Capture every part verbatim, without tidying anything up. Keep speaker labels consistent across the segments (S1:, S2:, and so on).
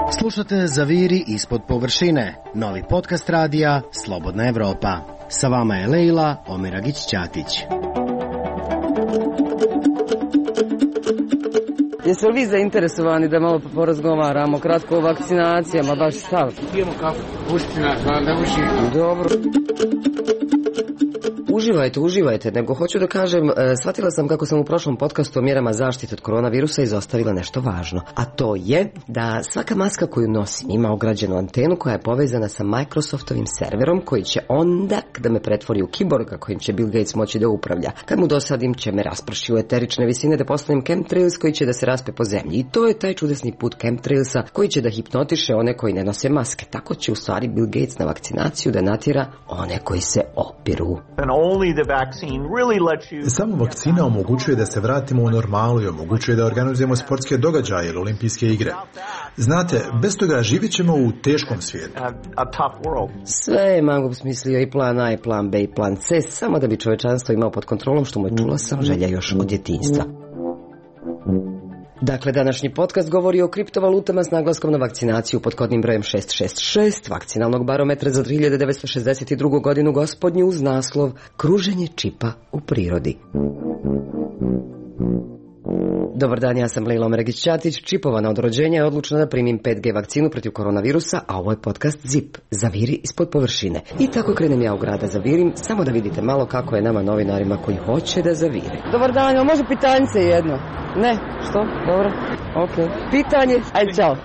S1: Slušate Zaviri ispod površine, novi podcast radija Slobodna Evropa. Sa vama je Lejla Omeragić-Ćatić.
S2: Jeste li vi zainteresovani da malo porazgovaramo kratko o vakcinacijama, baš stav?
S3: Pijemo kafu, pušti nas, da uši.
S2: Dobro. Uživajte, uživajte, nego hoću da kažem, shvatila sam kako sam u prošlom podcastu o mjerama zaštite od koronavirusa izostavila nešto važno, a to je da svaka maska koju nosim ima ograđenu antenu koja je povezana sa Microsoftovim serverom koji će onda, kada me pretvori u kiborga kojim će Bill Gates moći da upravlja, kad mu dosadim će me rasprši u eterične visine da postanem chemtrails koji će da se raspe po zemlji. I to je taj čudesni put chemtrailsa koji će da hipnotiše one koji ne nose maske. Tako će u stvari Bill Gates na vakcinaciju da natjera one koji se opiru.
S4: Samo vakcina omogućuje da se vratimo u normalu i omogućuje da organizujemo sportske događaje ili olimpijske igre. Znate, bez toga živjet ćemo u teškom svijetu.
S2: Sve je Mangup smislio, i plan A, i plan B, i plan C, samo da bi čovečanstvo imao pod kontrolom, što mu je, čula sam, želja još od djetinjstva. Dakle, današnji podcast govori o kriptovalutama s naglaskom na vakcinaciju pod kodnim brojem šest šest šest vakcinalnog barometra za tri hiljade devetsto šezdeset drugu godinu gospodnju uz naslov Kruženje čipa u prirodi. Dobar dan, ja sam Lejla Omeragić-Ćatić, čipovana od rođenja je odlučna da primim pet G vakcinu protiv koronavirusa, a ovo je podcast Zip, Zaviri ispod površine. I tako krenem ja u grada Zavirim, samo da vidite malo kako je nama novinarima koji hoće da zavire. Dobar dan, ali može pitanjice jedno? Ne, što? Dobro, ok. Pitanje, ajde, čao.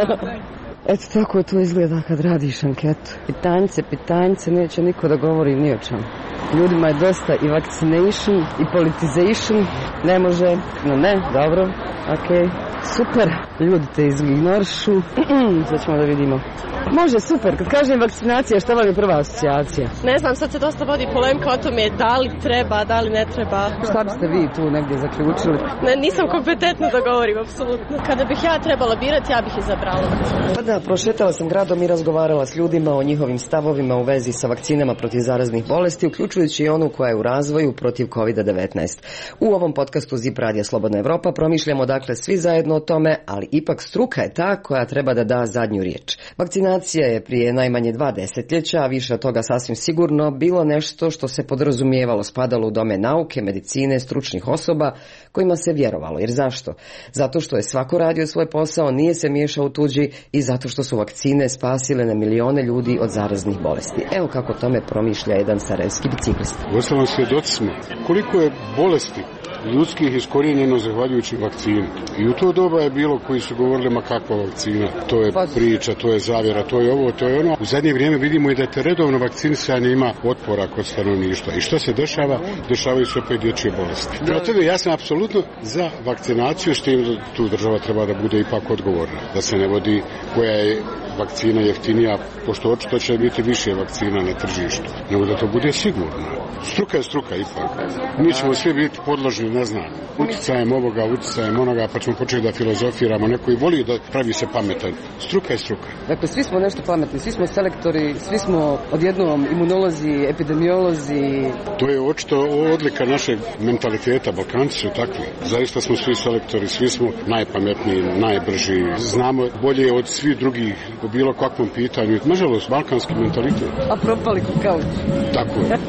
S2: Eto tako to izgleda kad radiš anketu. Pitanjice, pitanjice, neće niko da govori ni o čemu. Ljudima je dosta i vaccination i politization. Ne može, no ne, dobro, ok, super. Ljudi te ignorišu. Sad ćemo da vidimo. Može, super, kad kažem vakcinacija, šta vam je prva asocijacija?
S5: Ne znam, sad se dosta vodi polemka o tome da li treba, da li ne treba.
S2: Šta biste vi tu negdje zaključili?
S5: Ne, nisam kompetentna da govorim, apsolutno. Kada bih ja trebala birati, ja bih izabrala.
S2: Pa da, prošetala sam gradom i razgovarala s ljudima o njihovim stavovima u vezi sa vakcinama protiv zaraznih bolesti, uključujući i onu koja je u razvoju protiv kovid devetnaest. U ovom podcastu Zip radija Slobodna Evropa promišljamo dakle svi zajedno o tome, ali ipak struka je ta koja treba da da zadnju riječ. Vakcinacija je prije najmanje dva desetljeća, a više od toga sasvim sigurno, bilo nešto što se podrazumijevalo, spadalo u domen nauke, medicine, stručnih osoba kojima se vjerovalo. Jer zašto? Zato što je svako radio svoj posao, nije se miješao u tuđi i zato što su vakcine spasile na milione ljudi od zaraznih bolesti. Evo kako tome promišlja jedan sarajevski biciklista.
S6: Uostalom svjedoci smo koliko je bolesti ljudskih iskorijenjeno zahvaljujući vakcini. I u to doba je bilo koji su govorili ma kakva vakcina, to je priča, to je zavjera, to je ovo, to je ono. U zadnje vrijeme vidimo i da te redovno vakcinisanje ima otpora kod stanovništva. I što se dešava? Dešavaju se opet dječje bolesti. Prema tome ja sam apsolutno za vakcinaciju, što im tu država treba da bude ipak odgovorna. Da se ne vodi koja je vakcina jeftinija, pošto očito će biti više vakcina na tržištu, nego da to bude sigurno. Struka je struka ipak. Mi ćemo svi biti podložni, ne znam, uticajem ovoga, uticajem onoga, pa ćemo početi da filozofiramo. Neko i voli da pravi se pametan. Struka je struka.
S2: Dakle, svi smo nešto pametni, svi smo selektori, svi smo odjednom imunolozi, epidemiolozi.
S6: To je očito odlika našeg mentaliteta, Balkanci su takvi. Zaista smo svi selektori, svi smo najpametniji, najbrži. Znamo bolje od svih drugih u bilo kakvom pitanju. Nažalost, balkanski mentalitet.
S2: A propali ko kauč.
S6: Tako je.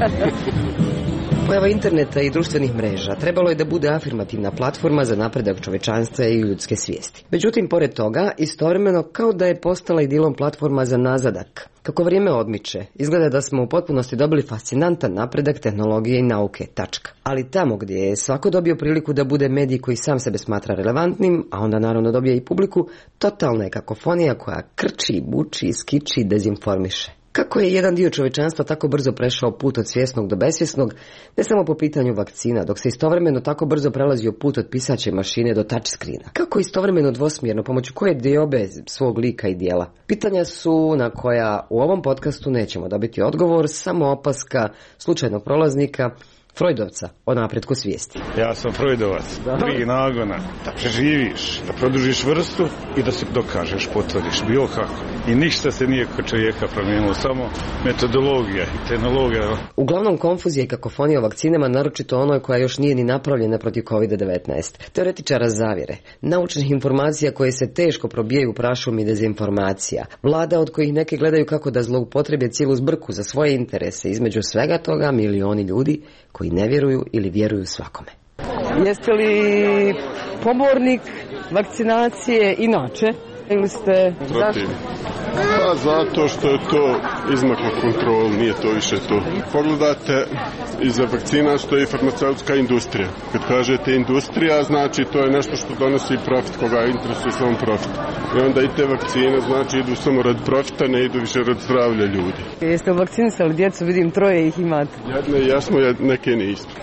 S2: Pojava interneta i društvenih mreža trebalo je da bude afirmativna platforma za napredak čovečanstva i ljudske svijesti. Međutim, pored toga, istovremeno kao da je postala i dijelom platforma za nazadak. Kako vrijeme odmiče, izgleda da smo u potpunosti dobili fascinantan napredak tehnologije i nauke, tačka. Ali tamo gdje je svako dobio priliku da bude medij koji sam sebe smatra relevantnim, a onda naravno dobije i publiku, totalna je kakofonija koja krči, buči, skiči, dezinformiše. Kako je jedan dio čovečanstva tako brzo prešao put od svjesnog do besvjesnog, ne samo po pitanju vakcina, dok se istovremeno tako brzo prelazio put od pisaće mašine do touchscreena? Kako istovremeno dvosmjerno, pomoću koje diobe svog lika i dijela? Pitanja su na koja u ovom podcastu nećemo dobiti odgovor, samo opaska slučajnog prolaznika Freudovca o napretku svijesti.
S7: Ja sam Freudovac. Tri nagona. Da preživiš, da produžiš vrstu i da se dokažeš, potvrdiš, bilo kako. I ništa se nije kod čovjeka promijenilo, samo metodologija i tehnologija.
S2: Uglavnom konfuzija i kakofonija o vakcinama, naročito onoj koja još nije ni napravljena protiv kovid devetnaest. Teoretičara zavjere, naučnih informacija koje se teško probijaju u prašum i dezinformacija. Vlada od kojih neke gledaju kako da zloupotrebe cijelu zbrku za svoje interese. Između svega toga milioni ljudi koji ne vjeruju ili vjeruju svakome.
S8: Jeste li pobornik vakcinacije inače ili ste...
S9: Protiv. Pa zato što je to izmaklo kontrol, nije to više to. Pogledajte, iza vakcina stoji farmaceutska industrija. Kad kažete industrija, znači to je nešto što donosi profit, koga interesuje samo profit. I onda i te vakcine, znači idu samo rad profita, ne idu više rad zdravlja ljudi.
S8: Jeste vakcinisali djecu, vidim troje ih imate.
S9: Jedne jasmo, neke nismo.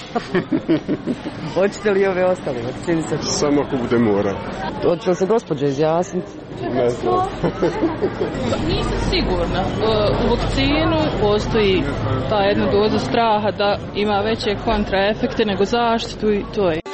S8: Hoćete li ove ostale vakcinisati?
S9: Samo ako bude morao.
S8: Hoće li se gospođa izjasniti?
S9: Ne znam.
S5: Nisam sigurna. U vakcinu postoji ta jedna doza straha da ima veće kontraefekte nego zaštitu i to je.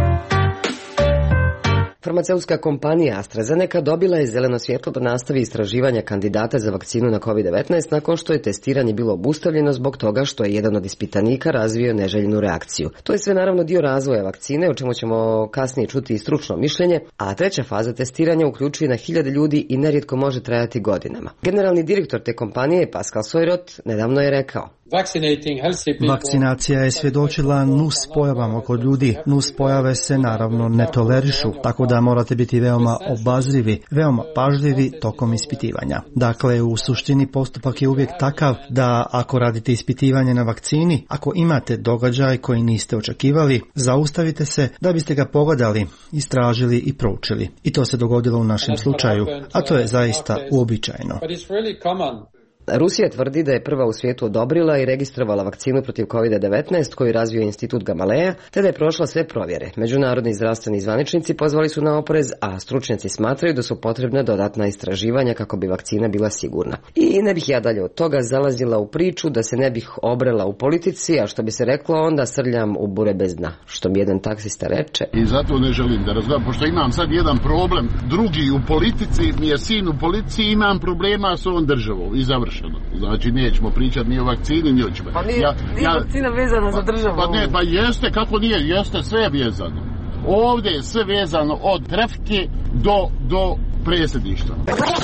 S2: Farmaceutska kompanija AstraZeneca dobila je zeleno svjetlo da nastavi istraživanja kandidata za vakcinu na kovid devetnaest nakon što je testiranje bilo obustavljeno zbog toga što je jedan od ispitanika razvio neželjenu reakciju. To je sve naravno dio razvoja vakcine, o čemu ćemo kasnije čuti i stručno mišljenje, a treća faza testiranja uključuje na hiljade ljudi i nerijetko može trajati godinama. Generalni direktor te kompanije, Pascal Soriot, nedavno je rekao:
S10: Vakcinacija je svjedočila nus pojavama kod ljudi. Nus pojave se naravno ne tolerišu, tako da morate biti veoma obazrivi, veoma pažljivi tokom ispitivanja. Dakle, u suštini postupak je uvijek takav da ako radite ispitivanje na vakcini, ako imate događaj koji niste očekivali, zaustavite se da biste ga pogledali, istražili i proučili. I to se dogodilo u našem slučaju, a to je zaista uobičajeno.
S2: Rusija tvrdi da je prva u svijetu odobrila i registrovala vakcinu protiv kovid devetnaest koju razvio institut Gamaleja, te da je prošla sve provjere. Međunarodni zdravstveni zvaničnici pozvali su na oprez, a stručnjaci smatraju da su potrebna dodatna istraživanja kako bi vakcina bila sigurna. I ne bih ja dalje od toga zalazila u priču da se ne bih obrela u politici, a što bi se reklo onda srljam u bure bez dna, što mi jedan taksista reče.
S11: I zato ne želim da razgovaram, pošto imam sad jedan problem, drugi u politici, mi je sin u policiji, imam problema s ovom državom i završeno. Znači nećemo pričati ni o vakcini, ni o čemu.
S8: Pa nije, ja, nije ja, vakcina vezana
S11: pa,
S8: za državu.
S11: Pa ne, pa jeste, kako nije, jeste, sve je vezano. Ovdje je sve vezano od trafike do, do predsjedništva.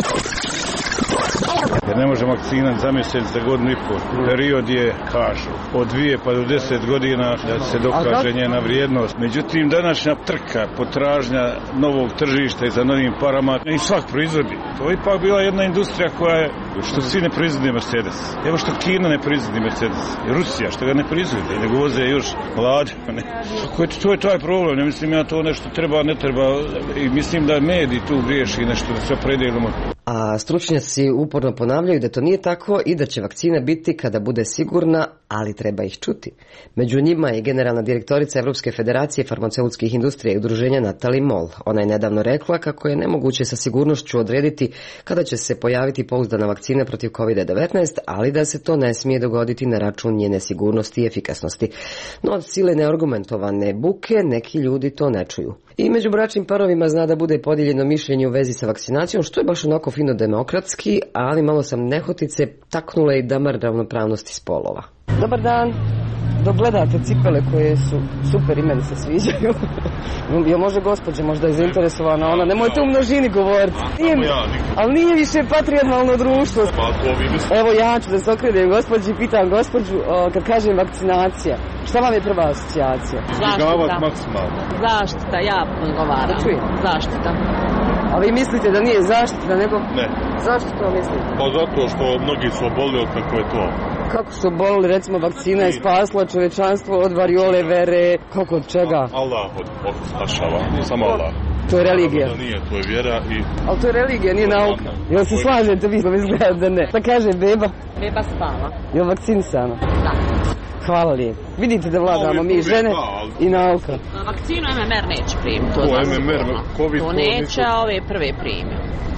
S7: Jer ne može vakcina za mjesec, za godinu i pol. Period je, kažu, od dvije pa do deset godina da se dokaže njena vrijednost. Međutim, današnja trka, potražnja novog tržišta i za novim parama, i svak proizvodi. To je ipak bila jedna industrija koja je, što svi ne proizvodi Mercedes. Evo što Kina ne proizvodi Mercedes. I Rusija što ga ne proizvodi, nego voze još vlade. To je taj problem. Ne mislim ja to nešto treba, ne treba. I mislim da mediji tu griješi nešto, da sve predelimo.
S2: A stručnjaci uporno ponavljaju da to nije tako i da će vakcina biti kada bude sigurna, ali treba ih čuti. Među njima je generalna direktorica Evropske federacije farmaceutskih industrija i udruženja Natalie Moll. Ona je nedavno rekla kako je nemoguće sa sigurnošću odrediti kada će se pojaviti pouzdana vakcina protiv kovid devetnaest, ali da se to ne smije dogoditi na račun njene sigurnosti i efikasnosti. No od sile neargumentovane buke neki ljudi to ne čuju. I među bračnim parovima zna da bude podijeljeno mišljenje u vezi sa vakcinacijom, što je baš onako fino demokratski, ali malo sam nehotice taknula i damar ravnopravnosti spolova.
S8: Dobar dan. Dok gledate cipele koje su super i meni se sviđaju. Jel može gospođa, možda je zainteresovana ona, nemojte u množini govoriti. Nije, ali nije više patrijarhalno društvo. Evo ja ću da se okrenem gospođi i pitam gospođu kad kažem vakcinacija. Šta vam je prva asocijacija?
S5: Zaštita. Zaštita, ja odgovaram.
S8: Da čujem.
S5: Zaštita.
S8: A vi mislite da nije zaštita, nego...
S12: Ne.
S8: Zašto to mislite?
S12: Pa zato što mnogi su obolili, kako je to.
S8: Kako su obolili, recimo vakcina je spasla čovečanstvo od variole, vere, kako od čega?
S12: Allah od, od spašava, samo Allah.
S8: To je religija.
S12: Da nije, to je vjera i...
S8: Ali to je religija, nije nauka. Jel se slažete vi, izgleda da ne? Šta kaže beba?
S5: Beba spava.
S8: Jel vakcinisana?
S5: Da.
S8: Hvala lijepo. Vidite da vladamo mi žene i nauka.
S5: Vakcinu M M R neće primiti.
S12: To M M R, COVID
S5: to neće, a ove prve primio.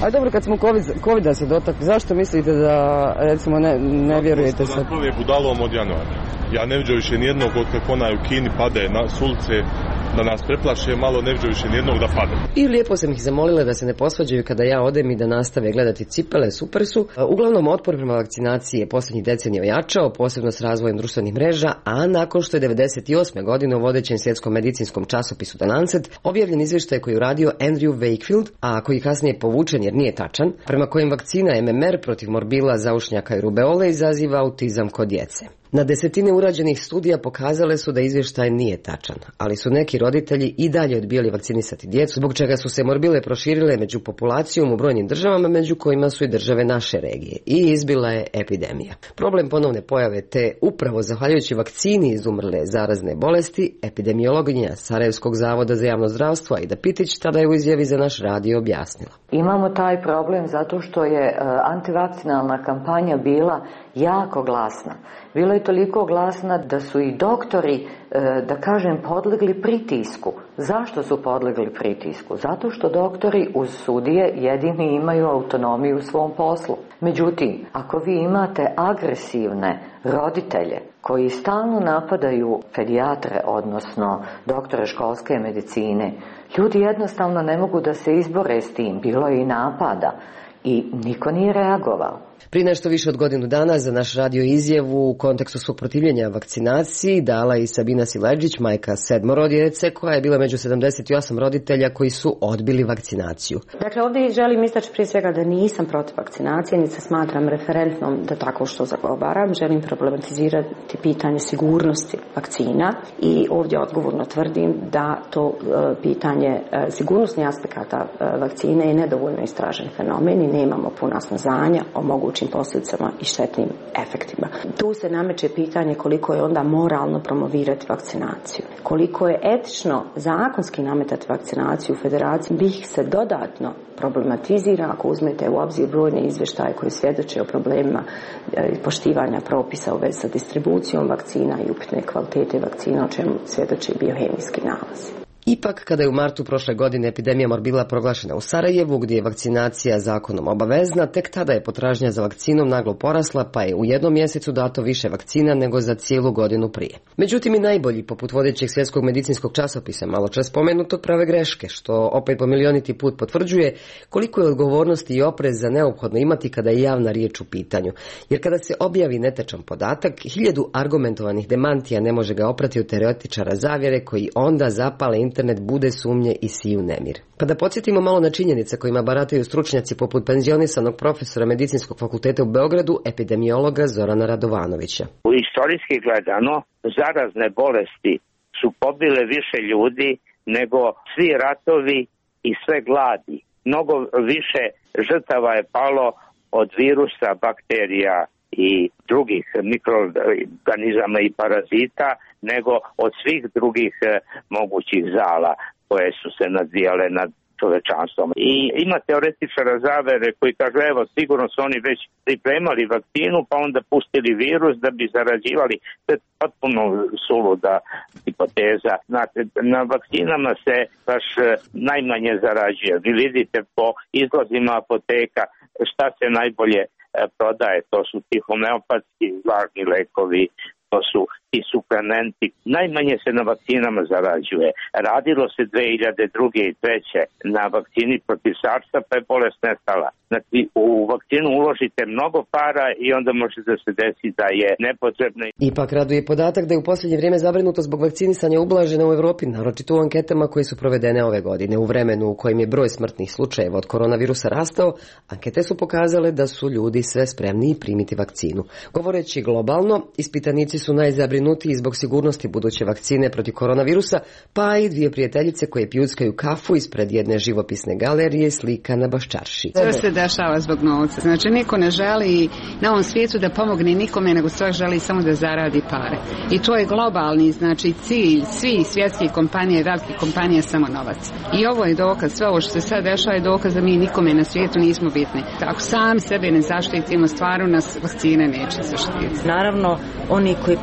S8: A dobro, kad smo COVID, COVID-a se dotakli, zašto mislite da, recimo, ne, ne vjerujete se?
S12: Zato je budalom od januara. Ja ne vidio više nijednog od kako onaj u Kini pade na sulice, da nas preplaše, malo ne vidio više nijednog da pade.
S2: I lijepo sam ih zamolila da se ne posvađaju kada ja odem i da nastave gledati cipele, super su. Uglavnom, otpor prema vakcinaciji je posljednjih decenija ojačao, posebno s razvojem društvenih mreža, a nakon što je devedeset osme godine u vodećem svjetskom medicinskom časopisu The Lancet objavljen izvještaj koji je uradio Andrew Wakefield, a koji kasnije povučen jer nije tačan, prema kojim vakcina M M R protiv morbila, zaušnjaka i rubeole izaziva autizam kod djece. Na desetine urađenih studija pokazale su da izvještaj nije tačan, ali su neki roditelji i dalje odbijali vakcinisati djecu, zbog čega su se morbile proširile među populacijom u brojnim državama, među kojima su i države naše regije, i izbila je epidemija. Problem ponovne pojave te upravo zahvaljujući vakcini izumrle zarazne bolesti, epidemiologinja Sarajevskog zavoda za javno zdravstvo Aida Pitić tada je u izjavi za naš radio objasnila.
S13: Imamo taj problem zato što je antivakcinalna kampanja bila jako glasna. Bilo je toliko glasna da su i doktori, da kažem, podlegli pritisku. Zašto su podlegli pritisku? Zato što doktori uz sudije jedini imaju autonomiju u svom poslu. Međutim, ako vi imate agresivne roditelje koji stalno napadaju pedijatre, odnosno doktore školske medicine, ljudi jednostavno ne mogu da se izbore s tim. Bilo je i napada i niko nije reagovao.
S2: Prije nešto više od godinu dana za naš radio izjavu u kontekstu svog protivljenja vakcinaciji dala i Sabina Sileđić, majka sedmoro djece, koja je bila među sedamdeset osam roditelja koji su odbili vakcinaciju.
S14: Dakle, ovdje želim istaći prije svega da nisam protiv vakcinacije, niti se smatram referentnom da tako što zagovaram. Želim problematizirati pitanje sigurnosti vakcina i ovdje odgovorno tvrdim da to e, pitanje e, sigurnosnih aspekata e, vakcine je nedovoljno istražen fenomen i nemamo puna saznanja o mogućim posljedicama i štetnim efektima. Tu se nameće pitanje koliko je onda moralno promovirati vakcinaciju. Koliko je etično zakonski nametati vakcinaciju u federaciji, bih se dodatno problematizira ako uzmete u obzir brojne izvještaje koji svjedoče o problemima poštivanja propisa u vezi sa distribucijom vakcina i upitne kvalitete vakcina, o čemu svjedoče i biohemijski nalazi.
S2: Ipak, kada je u martu prošle godine epidemija morbila proglašena u Sarajevu, gdje je vakcinacija zakonom obavezna, tek tada je potražnja za vakcinom naglo porasla, pa je u jednom mjesecu dato više vakcina nego za cijelu godinu prije. Međutim, i najbolji, poput vodećeg svjetskog medicinskog časopisa, malo čas spomenutog, prave greške, što opet po milioniti put potvrđuje koliko je odgovornosti i opreza neophodno imati kada je javna riječ u pitanju. Jer kada se objavi netačan podatak, hiljadu argumentovanih demantija ne može ga oprati od teoretičara zavjere koji onda zapale internet, bude sumnje i siju nemir. Pa da podsjetimo malo na činjenice kojima barataju stručnjaci poput penzionisanog profesora Medicinskog fakulteta u Beogradu, epidemiologa Zorana Radovanovića.
S15: U istorijski gledano, zarazne bolesti su pobile više ljudi nego svi ratovi i sve gladi. Mnogo više žrtava je palo od virusa, bakterija i drugih mikroorganizama i parazita nego od svih drugih mogućih zala koje su se nadvijale nad čovečanstvom. I ima teoretičara zavere koji kažu, evo, sigurno su oni već pripremali vakcinu pa onda pustili virus da bi zarađivali. To je potpuno suluda hipoteza. Znate, na vakcinama se baš najmanje zarađuje. Vi vidite po izlazima apoteka šta se najbolje prodaje. To su ti homeopatski važni lekovi, to su i suplementi. Najmanje se na vakcinama zarađuje. Radilo se dve hiljade druge i treće na vakcini protiv sarsa, pa je bolest nestala. Znači, u vakcinu uložite mnogo para i onda može da se desi da je nepotrebno.
S2: Ipak raduje podatak da je u posljednje vrijeme zabrinuto zbog vakcinisanja ublažena u Europi, naročito u anketama koje su provedene ove godine. U vremenu u kojem je broj smrtnih slučajeva od koronavirusa rastao, ankete su pokazale da su ljudi sve spremniji primiti vakcinu. Govoreći globalno, ispitanici su najzabrinutiji zbog sigurnosti buduće vakcine protiv koronavirusa, pa i dvije prijateljice koje pjuckaju kafu ispred jedne živopisne galerije slika na Baščarši.
S16: Sve se dešava zbog novca. Znači, niko ne želi na ovom svijetu da pomogne nikome, nego sve želi samo da zaradi pare. I to je globalni, znači, cilj svih svjetskih kompanija, velikih kompanija, samo novac. I ovo je dokaz, sve ovo što se sad dešava je dokaz da mi nikome na svijetu nismo bitni. Ako sam sebe ne zaštitimo, stvarno nas vakcine neće zaštititi.
S14: Naravno, oni koji prodaju vakcine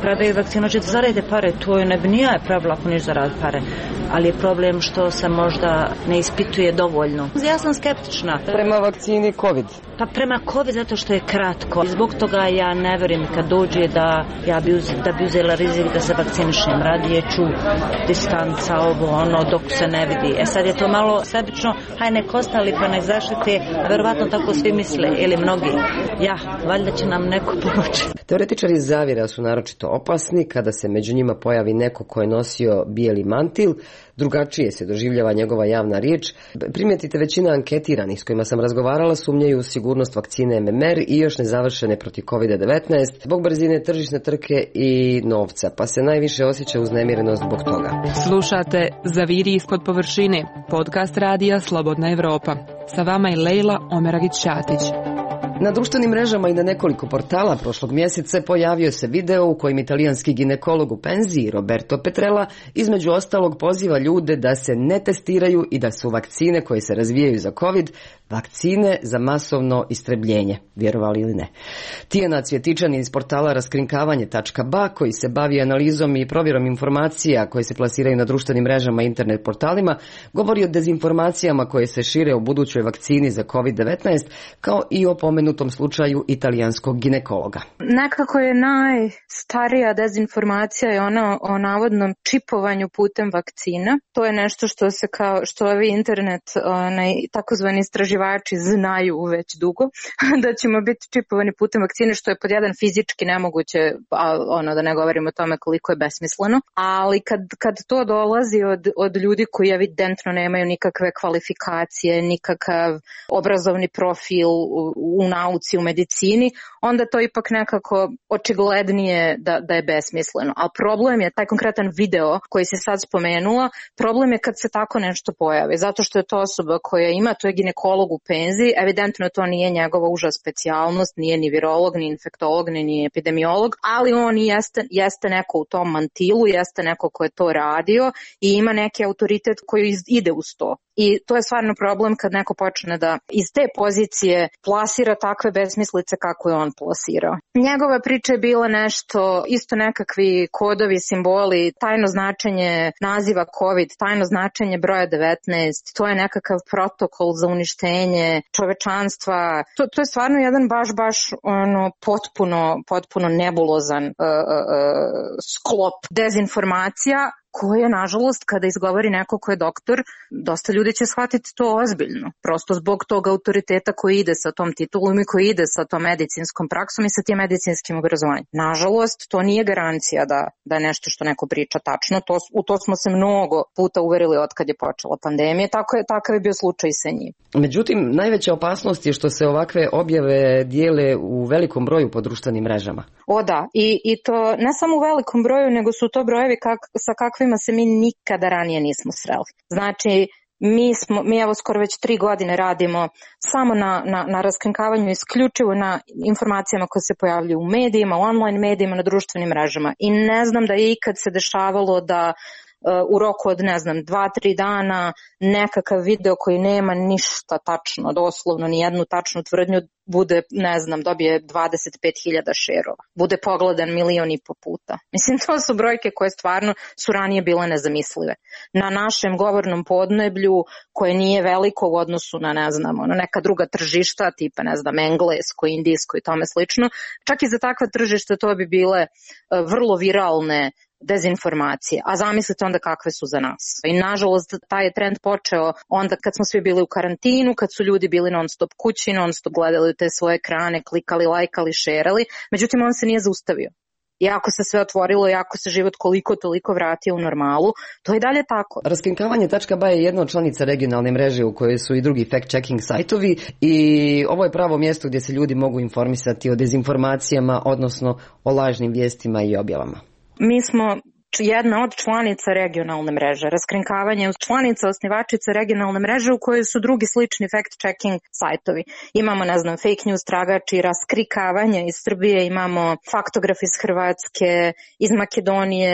S14: vakcinu, hoćete zaradite pare, to je ne bi nije pravilo ako niš zaradi pare, ali je problem što se možda ne ispituje dovoljno. Ja sam skeptična.
S2: Prema vakcini COVID?
S14: Pa prema COVID zato što je kratko. Zbog toga ja ne verujem kad dođe da ja bi, uz, da bi uzela rizik da se vakcinišem. Radije ću distanca, ovo, ono, dok se ne vidi. E sad je to malo sebično, haj nek ostali pa nek zaštite, a verovatno tako svi misle, ili mnogi. Ja, valjda će nam neko pomoći.
S2: Teoretičari zavjera su naročito opasni kada se među njima pojavi neko ko je nosio bijeli mantil, drugačije se doživljava njegova javna riječ. Primijetite, većina anketiranih s kojima sam razgovarala sumnjaju u sigurnost vakcine M M R i još nezavršene protiv kovid devetnaest zbog brzine tržišne trke i novca, pa se najviše osjeća uznemirenost zbog toga.
S17: Slušate Zaviri ispod površine, podcast radija Slobodna Evropa. Sa vama je Lejla Omeragić-Ćatić.
S2: Na društvenim mrežama i na nekoliko portala prošlog mjeseca pojavio se video u kojem italijanski ginekolog u penziji Roberto Petrella između ostalog poziva ljude da se ne testiraju i da su vakcine koje se razvijaju za COVID vakcine za masovno istrebljenje, vjerovali ili ne. Tijana Cvjetičan iz portala raskrinkavanje tačka ba koji se bavi analizom i provjerom informacija koje se plasiraju na društvenim mrežama i internet portalima govori o dezinformacijama koje se šire o budućoj vakcini za kovid devetnaest kao i o pomenutom slučaju italijanskog ginekologa.
S18: Nekako je najstarija dezinformacija je ona o navodnom čipovanju putem vakcina. To je nešto što se kao što ovi internet onaj takozvani istraživači znaju već dugo da ćemo biti čipovani putem vakcine, što je pod jedan fizički nemoguće, a ono da ne govorimo o tome koliko je besmisleno, ali kad, kad to dolazi od, od ljudi koji evidentno nemaju nikakve kvalifikacije, nikakav obrazovni profil u, u nauci, u medicini, onda to ipak nekako očiglednije da, da je besmisleno. Ali problem je taj konkretan video koji se sad spomenula, problem je kad se tako nešto pojavi, zato što je to osoba koja ima, to je ginekolog u penziji, evidentno to nije njegova uža specijalnost, nije ni virolog, ni infektolog, ni, ni epidemiolog, ali on jeste, jeste neko u tom mantilu, jeste neko ko je to radio i ima neki autoritet koji ide uz to. I to je stvarno problem kad neko počne da iz te pozicije plasira takve besmislice kako je on plasirao. Njegova priča je bila nešto, isto nekakvi kodovi, simboli, tajno značenje naziva COVID, tajno značenje broja devetnaest, to je nekakav protokol za uništenje čovečanstva. To, to je stvarno jedan baš, baš ono, potpuno, potpuno nebulozan uh, uh, sklop dezinformacija, koje, nažalost, kada izgovori neko ko je doktor, dosta ljudi će shvatiti to ozbiljno. Prosto zbog tog autoriteta koji ide sa tom titulom i koji ide sa tom medicinskom praksom i sa tim medicinskim obrazovanjem. Nažalost, to nije garancija da, da je nešto što neko priča tačno. To, u to smo se mnogo puta uverili od kad je počela pandemija. Tako je, takav je bio slučaj sa njim.
S2: Međutim, najveća opasnost je što se ovakve objave dijele u velikom broju po društvenim mrežama.
S18: O da, i, i to ne samo u velikom broju, nego su to brojevi kak, sa kakvima se mi nikada ranije nismo sreli. Znači, mi, smo, mi evo skoro već tri godine radimo samo na, na, na raskrinkavanju, isključivo na informacijama koje se pojavljuju u medijima, u online medijima, na društvenim mrežama. I ne znam da je ikad se dešavalo da u roku od, ne znam, dva, tri dana nekakav video koji nema ništa tačno, doslovno ni jednu tačnu tvrdnju, bude, ne znam, dobije dvadeset pet hiljada šerova. Bude pogledan milion i po puta. Mislim, to su brojke koje stvarno su ranije bile nezamislive. Na našem govornom podneblju, koje nije veliko u odnosu na, ne znam, ono, neka druga tržišta, tipa, ne znam, englesko, indijsko i tome slično, čak i za takva tržišta to bi bile vrlo viralne dezinformacije, a zamislite onda kakve su za nas. I nažalost taj je trend počeo onda kad smo svi bili u karantinu, kad su ljudi bili non stop kući, non stop gledali te svoje ekrane, klikali, lajkali, šerali, međutim on se nije zaustavio. Iako se sve otvorilo, iako se život koliko toliko vratio u normalu, to je dalje tako.
S2: Raskrinkavanje tačka ba je jedna od članica regionalne mreže u kojoj su i drugi fact-checking sajtovi i ovo je pravo mjesto gdje se ljudi mogu informisati o dezinformacijama, odnosno o lažnim vijestima i objavama.
S18: Mi smo jedna od članica regionalne mreže. Raskrinkavanje je članica, osnivačica regionalne mreže u kojoj su drugi slični fact-checking sajtovi. Imamo, ne znam, fake news tragači, raskrikavanje iz Srbije, imamo faktograf iz Hrvatske, iz Makedonije,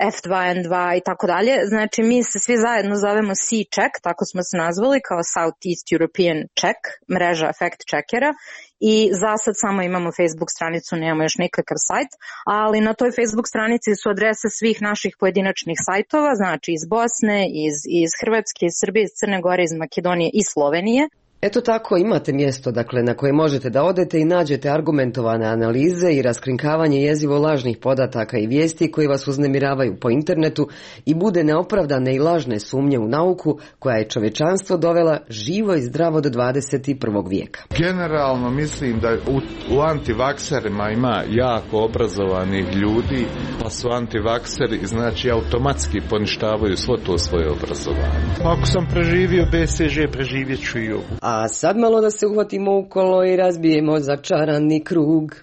S18: F dva N dva i tako dalje. Znači mi se svi zajedno zovemo C-Check, tako smo se nazvali, kao Southeast European Check, mreža fact checkera. I za sad samo imamo Facebook stranicu, nemamo još nikakav sajt, ali na toj Facebook stranici su adrese svih naših pojedinačnih sajtova, znači iz Bosne, iz, iz Hrvatske, iz Srbije, iz Crne Gore, iz Makedonije i Slovenije.
S2: Eto tako, imate mjesto dakle, na koje možete da odete i nađete argumentovane analize i raskrinkavanje jezivo lažnih podataka i vijesti koji vas uznemiravaju po internetu i bude neopravdane i lažne sumnje u nauku koja je čovječanstvo dovela živo i zdravo do dvadeset prvog vijeka.
S19: Generalno mislim da u, u antivakserima ima jako obrazovanih ljudi, pa su antivakseri znači automatski poništavaju svo to svoje obrazovanje.
S20: Ako sam preživio B C G, preživjet ću i ovu.
S2: A sad malo da se uhvatimo u kolo i razbijemo začarani krug.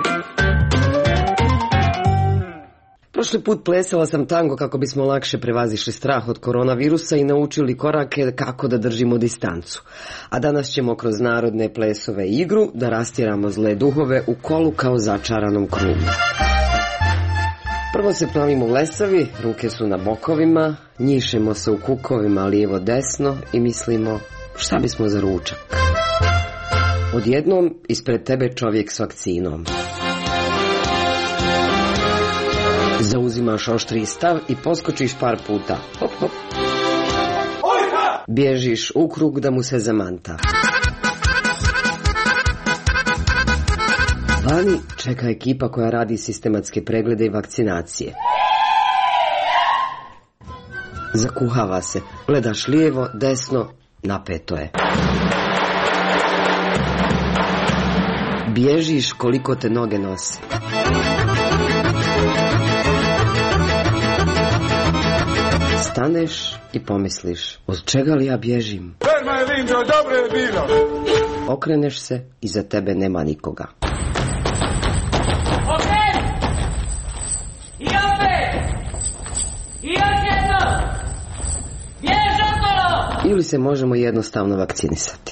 S2: Prošli put plesala sam tango kako bismo lakše prevazišli strah od koronavirusa i naučili korake kako da držimo distancu. A danas ćemo kroz narodne plesove i igru da rastjeramo zle duhove u kolu kao začaranom krugu. Prvo se pravimo lesavi, ruke su na bokovima, njišemo se u kukovima lijevo desno i mislimo šta bismo za ručak. Odjednom ispred tebe čovjek s vakcinom. Zauzimaš oštriji stav i poskočiš par puta. Hop, hop. Bježiš u krug da mu se zamanta. Vani čeka ekipa koja radi sistematske preglede i vakcinacije. Zakuhava se, gledaš lijevo, desno, napeto je. Bježiš koliko te noge nose. Staneš i pomisliš, od čega li ja bježim? Okreneš se, iza tebe nema nikoga. Ili se možemo jednostavno vakcinisati.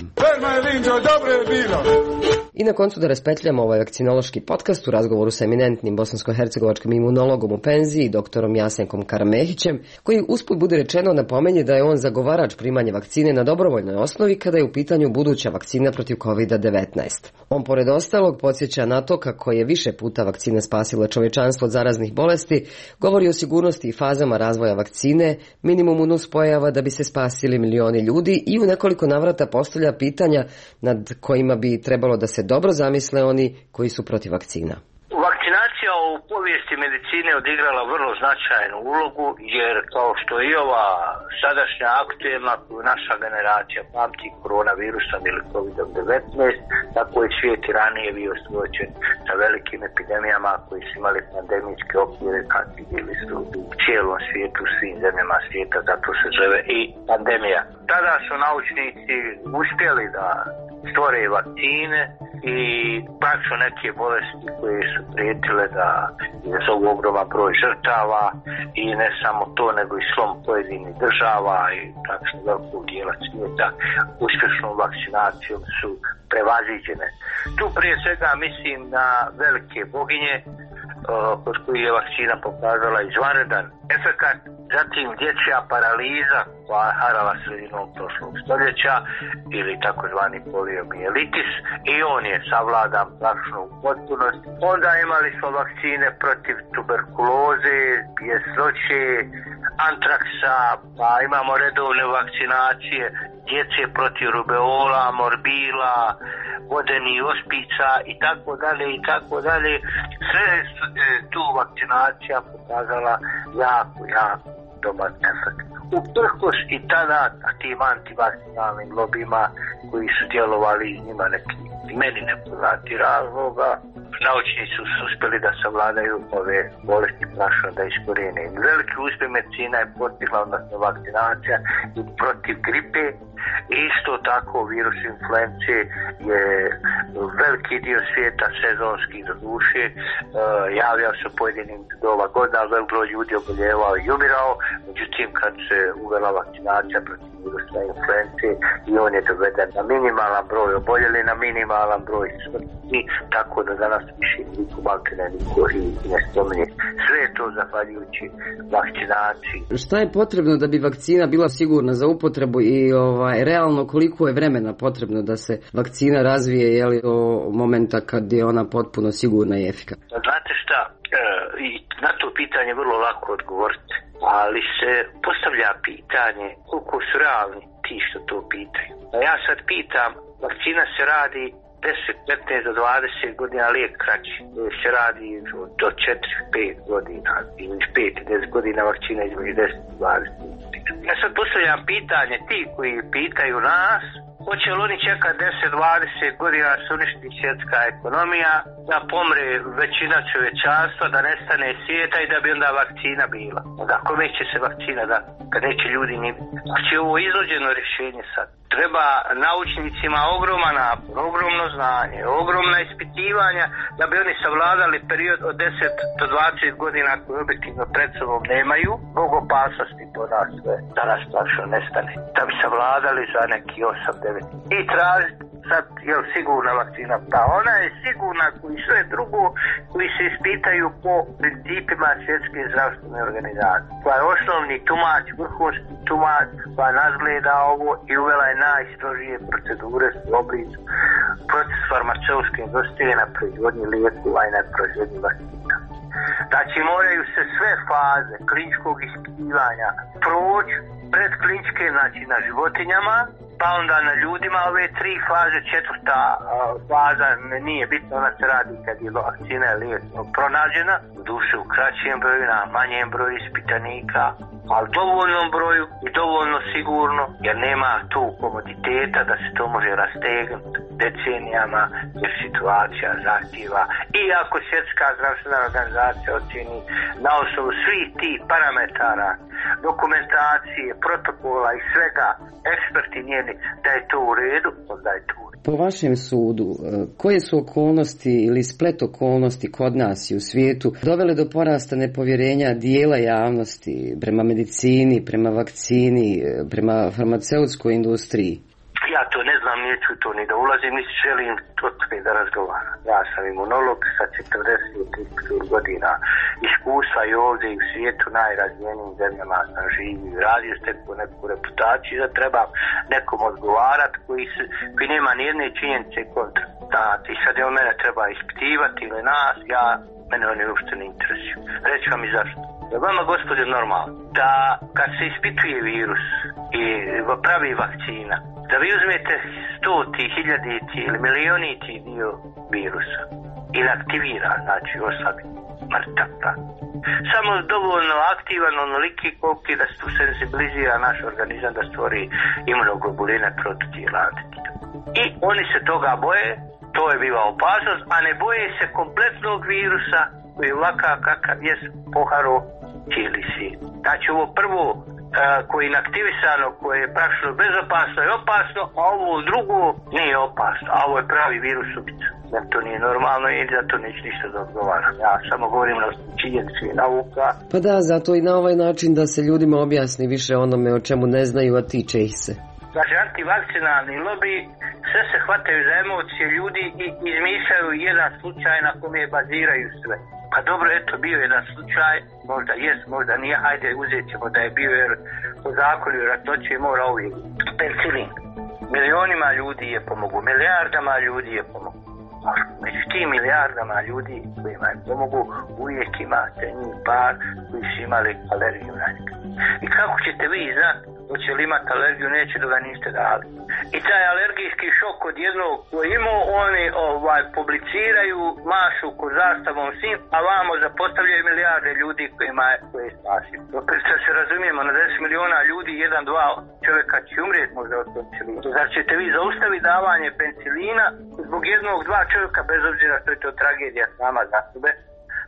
S2: I na koncu da raspetljamo ovaj vakcinološki podcast u razgovoru sa eminentnim bosansko-hercegovačkim imunologom u penziji, doktorom Jasenkom Karamehićem, koji usput bude rečeno napomenje da je on zagovarač primanja vakcine na dobrovoljnoj osnovi kada je u pitanju buduća vakcina protiv kovid devetnaest. On pored ostalog podsjeća na to kako je više puta vakcina spasila čovječanstvo od zaraznih bolesti, govori o sigurnosti i fazama razvoja vakcine, minimumu nuspojava da bi se spasili milioni ljudi i u nekoliko navrata postavlja pitanja nad kojima bi trebalo da se dobro zamisle oni koji su protiv vakcina.
S21: Vakcinacija u povijesti medicine odigrala vrlo značajnu ulogu, jer kao što i ova sadašnja aktuelna koju naša generacija pamti, koronavirusom ili kovid devetnaest, tako je svijet i ranije bio suočen sa velikim epidemijama koji su imali pandemijske okvire, kakvi bili su u cijelom svijetu, svim zemljama svijeta, zato se zove i pandemija. Tada su naučnici uspjeli da stvore vakcine i praktično neke bolesti koje su prijetile da izazovu ogroman broj žrtava i ne samo to, nego i slom pojedinih država i praktično velikog dijela svijeta uspješnom vakcinacijom su prevaziđene. Tu prije svega mislim na velike boginje kod koji je vakcina pokazala izvanredan efekat, zatim dječja paraliza koja je harala sredinom prošlog stoljeća ili takozvani poliomijelitis i on je savladan praktično u potpunosti. Onda imali smo vakcine protiv tuberkuloze, bjesnoće, antraksa, pa imamo redovne vakcinacije djece protiv rubeola, morbila, vodenih ospica i tako dalje i tako dalje. Sve je tu vakcinacija pokazala jako, jako dobar efekt. Uprkos i tada tim antivakcinalnim lobima koji su djelovali iz njima neki meni nepoznati razloga, naučnici su uspjeli da savladaju ove bolesti praktično da iskorijene. Veliki uspjeh medicina je postigla, odnosno vakcinacija i protiv gripe Isto tako virus influencije je veliki dio svijeta sezonski do duše, e, javljao se pojedinim doba godina, ali velik broj ljudi oboljevao i umirao, međutim kad se uvela vakcinacija protiv virusa influencije i on je doveden na minimalan broj oboljeli, na minimalan broj smrti, tako da danas više niko maltene niko i ne spominje. Sve je to zahvaljujući vakcinaciji.
S2: Šta je potrebno da bi vakcina bila sigurna za upotrebu i ovaj, realno koliko je vremena potrebno da se vakcina razvije, je li, do momenta kad je ona potpuno sigurna i efikasna?
S21: Znate šta, e, i na to pitanje vrlo lako odgovoriti, ali se postavlja pitanje koliko su realni ti što to pitaju. A ja sad pitam, vakcina se radi deset, petnaest do dvadeset godina, lijek kraći. Se radi do četiri pet godina, ili pet deset godina vakcina između deset do dvadeset. Ja sad postavljam pitanje, ti koji pitaju nas, hoće li oni čekati deset do dvadeset godina da se uništi svjetska ekonomija, da pomre većina čovječanstva, da nestane svijeta i da bi onda vakcina bila. Onda kome će se vakcina da, kad neće ljudi ni... Znači ovo je iznuđeno rješenje sad. Treba naučnicima ogroman napor, ogromno znanje, ogromna ispitivanja da bi oni savladali period od deset do dvadeset godina koje objektivno pred sobom nemaju, zbog opasnosti to nas sve danas plašno nestane. Da bi savladali za neki osam devet i tražiti sad je li sigurna vakcina? Pa ona je sigurna koji sve drugo koji se ispitaju po principima svjetske zdravstvene organizacije. Koja je osnovni tumač, vrhunski tumač, koja nazgleda ovo i uvela je najstrožije procedure u oblizu proces farmaceutske industrije na proizvodnji lijekova i na proizvodnji vakcina. Znači moraju se sve faze kliničkog ispitivanja proći pred kliničke, znači na životinjama, pa onda na ljudima ove tri faze, četvrta uh, faza nije bitno, ona se radi kad je vakcina je liječno pronađena, u duše u kraćem broju, na manjem broju ispitanika, ali dovoljnom broju i dovoljno sigurno, jer nema tu komoditeta da se to može rastegnuti decenijama, jer situacija zahtjeva. I ako svjetska zdravstvena organizacija ocjeni na osnovu svih tih parametara, dokumentacije, protokola i svega, eksperti njeni, da je to u redu, onda je to u redu.
S2: Po vašem sudu, koje su okolnosti ili splet okolnosti kod nas i u svijetu dovele do porasta nepovjerenja dijela javnosti prema medicini, prema vakcini, prema farmaceutskoj industriji?
S21: Ja to ne znam, neću to ni da ulazim, niti želim o tome da razgovaram. Ja sam imunolog sa četrdeset godina iskustva i ovdje i u svijetu najrazvijenijim zemljama sam živio. Radio stekao neku reputaciju da trebam nekom odgovarat koji, se, koji nema nijedne činjenice kontra. Da, i sad je on mene treba ispitivati ili nas, ja, mene oni uopšte ne interesuju. Reći vam i zašto. Da vama, gospode, normalno, da kad se ispituje virus i pravi vakcina, da vi uzmete stoti, hiljaditi ili milioniti dio virusa inaktivira, znači oslabi, mrtav. Samo dovoljno aktivan, onoliki koliki da se tu sensibilizira naš organizam da stvori imunoglobuline, prototijela, antitijela. I oni se toga boje, to je biva opasnost, a ne boje se kompletnog virusa koji je ovakav kakav je poharo cijeli svijet. Znači ovo prvo koje je inaktivisano, koje je praktično bezopasno i opasno, a ovo drugo nije opasno, a ovo je pravi virus ubica. Da to nije normalno i zato neće ništa da odgovaram. Ja samo govorim na činjenici i nauka.
S2: Pa da, zato i na ovaj način da se ljudima objasni više onome o čemu ne znaju, a tiče ih se.
S21: Znači, antivakcinalni lobby sve se hvataju za emocije ljudi i izmišljaju jedan slučaj na kome baziraju sve. Pa dobro, eto, bio jedan slučaj, možda jest, možda nije, hajde uzet ćemo da je bio, jer po zakonju ratnoće mora uvijek. Penicilin. Milionima ljudi je pomogu, milijardama ljudi je pomogu. Među tim milijardama ljudi kojima je pomogu, uvijek imate njih par koji su imali alergiju na njega. I kako ćete vi znati hoće li imati alergiju, neće da ga niste dali. I taj alergijski šok od jednog koji imao, oni ovaj, publiciraju, mašu ko zastavom svim, a vamo zapostavljaju milijarde ljudi kojima je koje spasio. Da se razumijemo, na deset miliona ljudi, jedan, dva čovjeka će umrijeti možda od penicilina. Zar ćete vi zaustaviti davanje penicilina zbog jednog, dva čovjeka, bez obzira što je to tragedija sama za sebe,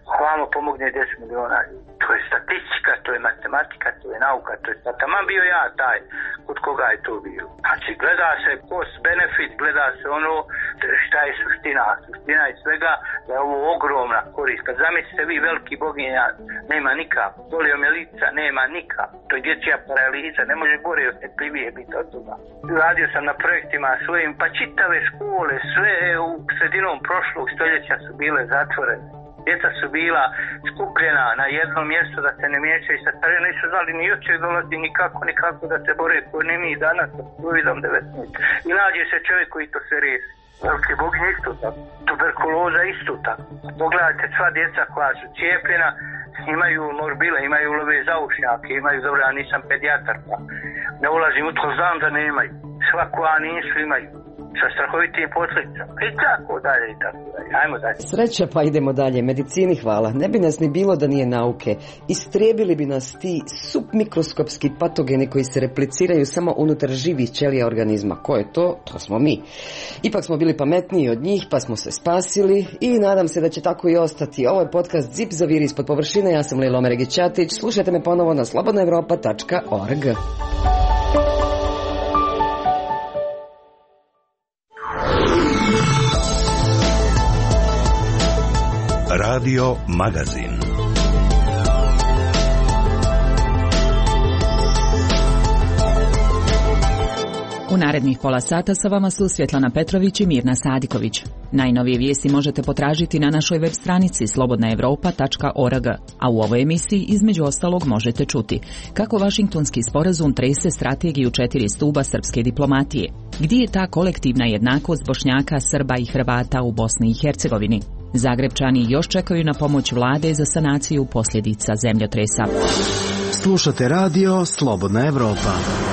S21: ovamo pomogne deset miliona. To je statistika, to je matematika, to je nauka, to je taman bio ja taj kod koga je to bilo. Znači, gleda se cost benefit, gleda se ono šta je suština. Suština je svega da je ovo ogromna korist. Kad zamislite vi veliki boginja, nema nikak. Poliomijelica nema nikak. To je dječja paraliza, ne može gore osjetljivije biti od toga. Radio sam na projektima svojim, pa čitave škole, sve u sredinom prošlog stoljeća su bile zatvorene. Djeca su bila skupljena na jedno mjesto da se ne miješaju sa starijom, nisu znali ni oče dolazi nikako, nikako da se bore koji ne mi danas sa kovidom devetnaest. I nađe se čovjek koji to sve riješi. Velike boginje isto tako, tuberkuloza isto tako. Pogledajte sva djeca koja su cijepljena, imaju morbile, imaju love zaušnjake, imaju, dobro, ja nisam pedijatar, pa ne ulazim u to, znam da ne imaju. Sva koja nisu imaju. Sa strahovitim posljedicama. I tako dalje, i tako dalje. Ajmo dalje.
S2: Sreća, pa idemo dalje. Medicini hvala. Ne bi nas ni bilo da nije nauke. Istrijebili bi nas ti submikroskopski patogeni koji se repliciraju samo unutar živih ćelija organizma. Ko je to? To smo mi. Ipak smo bili pametniji od njih, pa smo se spasili i nadam se da će tako i ostati. Ovo je podcast Zip zaviri ispod površine. Ja sam Lejla Omeregić-Ćatić. Slušajte me ponovo na slobodna evropa tačka org.
S1: Radio Magazin.
S22: U narednih pola sata sa vama su Svjetlana Petrović i Mirna Sadiković. Najnovije vijesti možete potražiti na našoj web stranici slobodna evropa tačka org, a u ovoj emisiji između ostalog možete čuti kako Vašingtonski sporazum trese strategiju četiri stuba srpske diplomatije, gdje je ta kolektivna jednakost Bošnjaka, Srba i Hrvata u Bosni i Hercegovini. Zagrebčani još čekaju na pomoć vlade za sanaciju posljedica zemljotresa.
S1: Slušate radio Slobodna Evropa.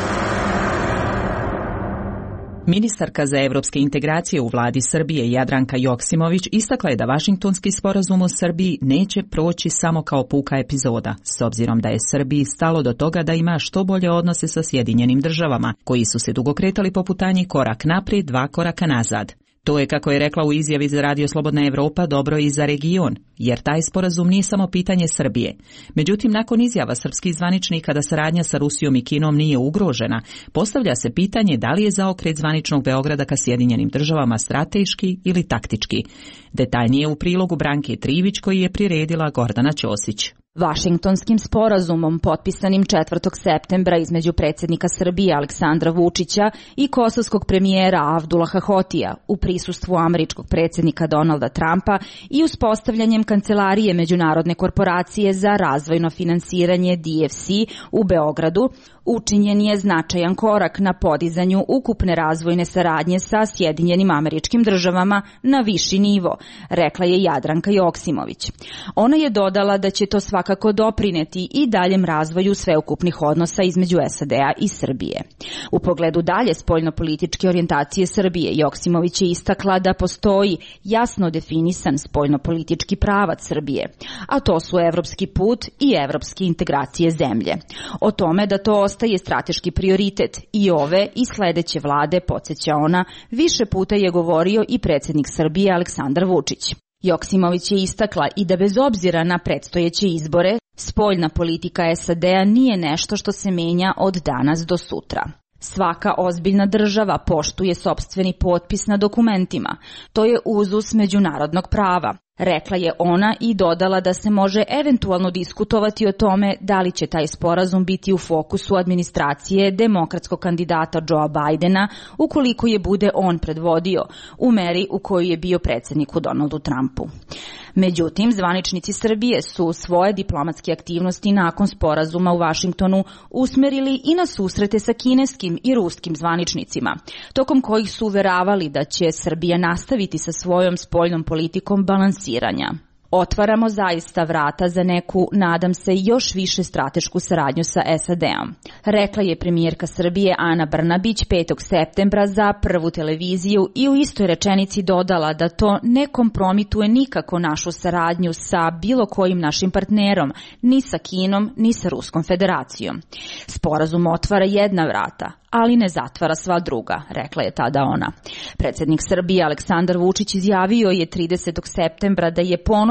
S22: Ministarka za evropske integracije u vladi Srbije Jadranka Joksimović istakla je da Vašingtonski sporazum o Srbiji neće proći samo kao puka epizoda, s obzirom da je Srbiji stalo do toga da ima što bolje odnose sa Sjedinjenim državama, koji su se dugo kretali po putanji korak naprijed, dva koraka nazad. To je, kako je rekla u izjavi za Radio Slobodna Evropa, dobro i za region, jer taj sporazum nije samo pitanje Srbije. Međutim, nakon izjava srpskih zvaničnika da saradnja sa Rusijom i Kinom nije ugrožena, postavlja se pitanje da li je zaokret zvaničnog Beograda ka Sjedinjenim državama strateški ili taktički. Detaljnije u prilogu Branke Trivić koji je priredila Gordana Ćosić.
S23: Vašingtonskim sporazumom potpisanim četvrtog septembra između predsjednika Srbije Aleksandra Vučića i kosovskog premijera Avdulaha Hotija u prisustvu američkog predsjednika Donalda Trumpa i uspostavljanjem kancelarije Međunarodne korporacije za razvojno finansiranje D F C u Beogradu, učinjen je značajan korak na podizanju ukupne razvojne saradnje sa Sjedinjenim Američkim Državama na viši nivo, rekla je Jadranka Joksimović. Ona je dodala da će to svakako doprineti i daljem razvoju sveukupnih odnosa između S A D-a i Srbije. U pogledu dalje spoljnopolitičke orijentacije Srbije, Joksimović je istakla da postoji jasno definisan spoljnopolitički pravac Srbije, a to su evropski put i evropske integracije zemlje. O tome da to ostaje strateški prioritet i ove i sledeće vlade, podsjeća ona, više puta je govorio i predsjednik Srbije Aleksandar Vučić. Joksimović je istakla i da bez obzira na predstojeće izbore, spoljna politika S A D-a nije nešto što se menja od danas do sutra. Svaka ozbiljna država poštuje sopstveni potpis na dokumentima. To je uzus međunarodnog prava, rekla je ona i dodala da se može eventualno diskutovati o tome da li će taj sporazum biti u fokusu administracije demokratskog kandidata Joea Bidena ukoliko je bude on predvodio, u meri u kojoj je bio predsjednik u Donaldu Trumpu. Međutim, zvaničnici Srbije su svoje diplomatske aktivnosti nakon sporazuma u Vašingtonu usmerili i na susrete sa kineskim i ruskim zvaničnicima, tokom kojih su uveravali da će Srbija nastaviti sa svojom spoljnom politikom balansiranja. Otvaramo zaista vrata za neku, nadam se, još više stratešku saradnju sa S A D-om, rekla je premijerka Srbije Ana Brnabić petog septembra za Prvu televiziju i u istoj rečenici dodala da to ne kompromituje nikako našu saradnju sa bilo kojim našim partnerom, ni sa Kinom, ni sa Ruskom federacijom. Sporazum otvara jedna vrata, ali ne zatvara sva druga, rekla je tada ona. Predsjednik Srbije Aleksandar Vučić izjavio je tridesetog septembra da je ponosan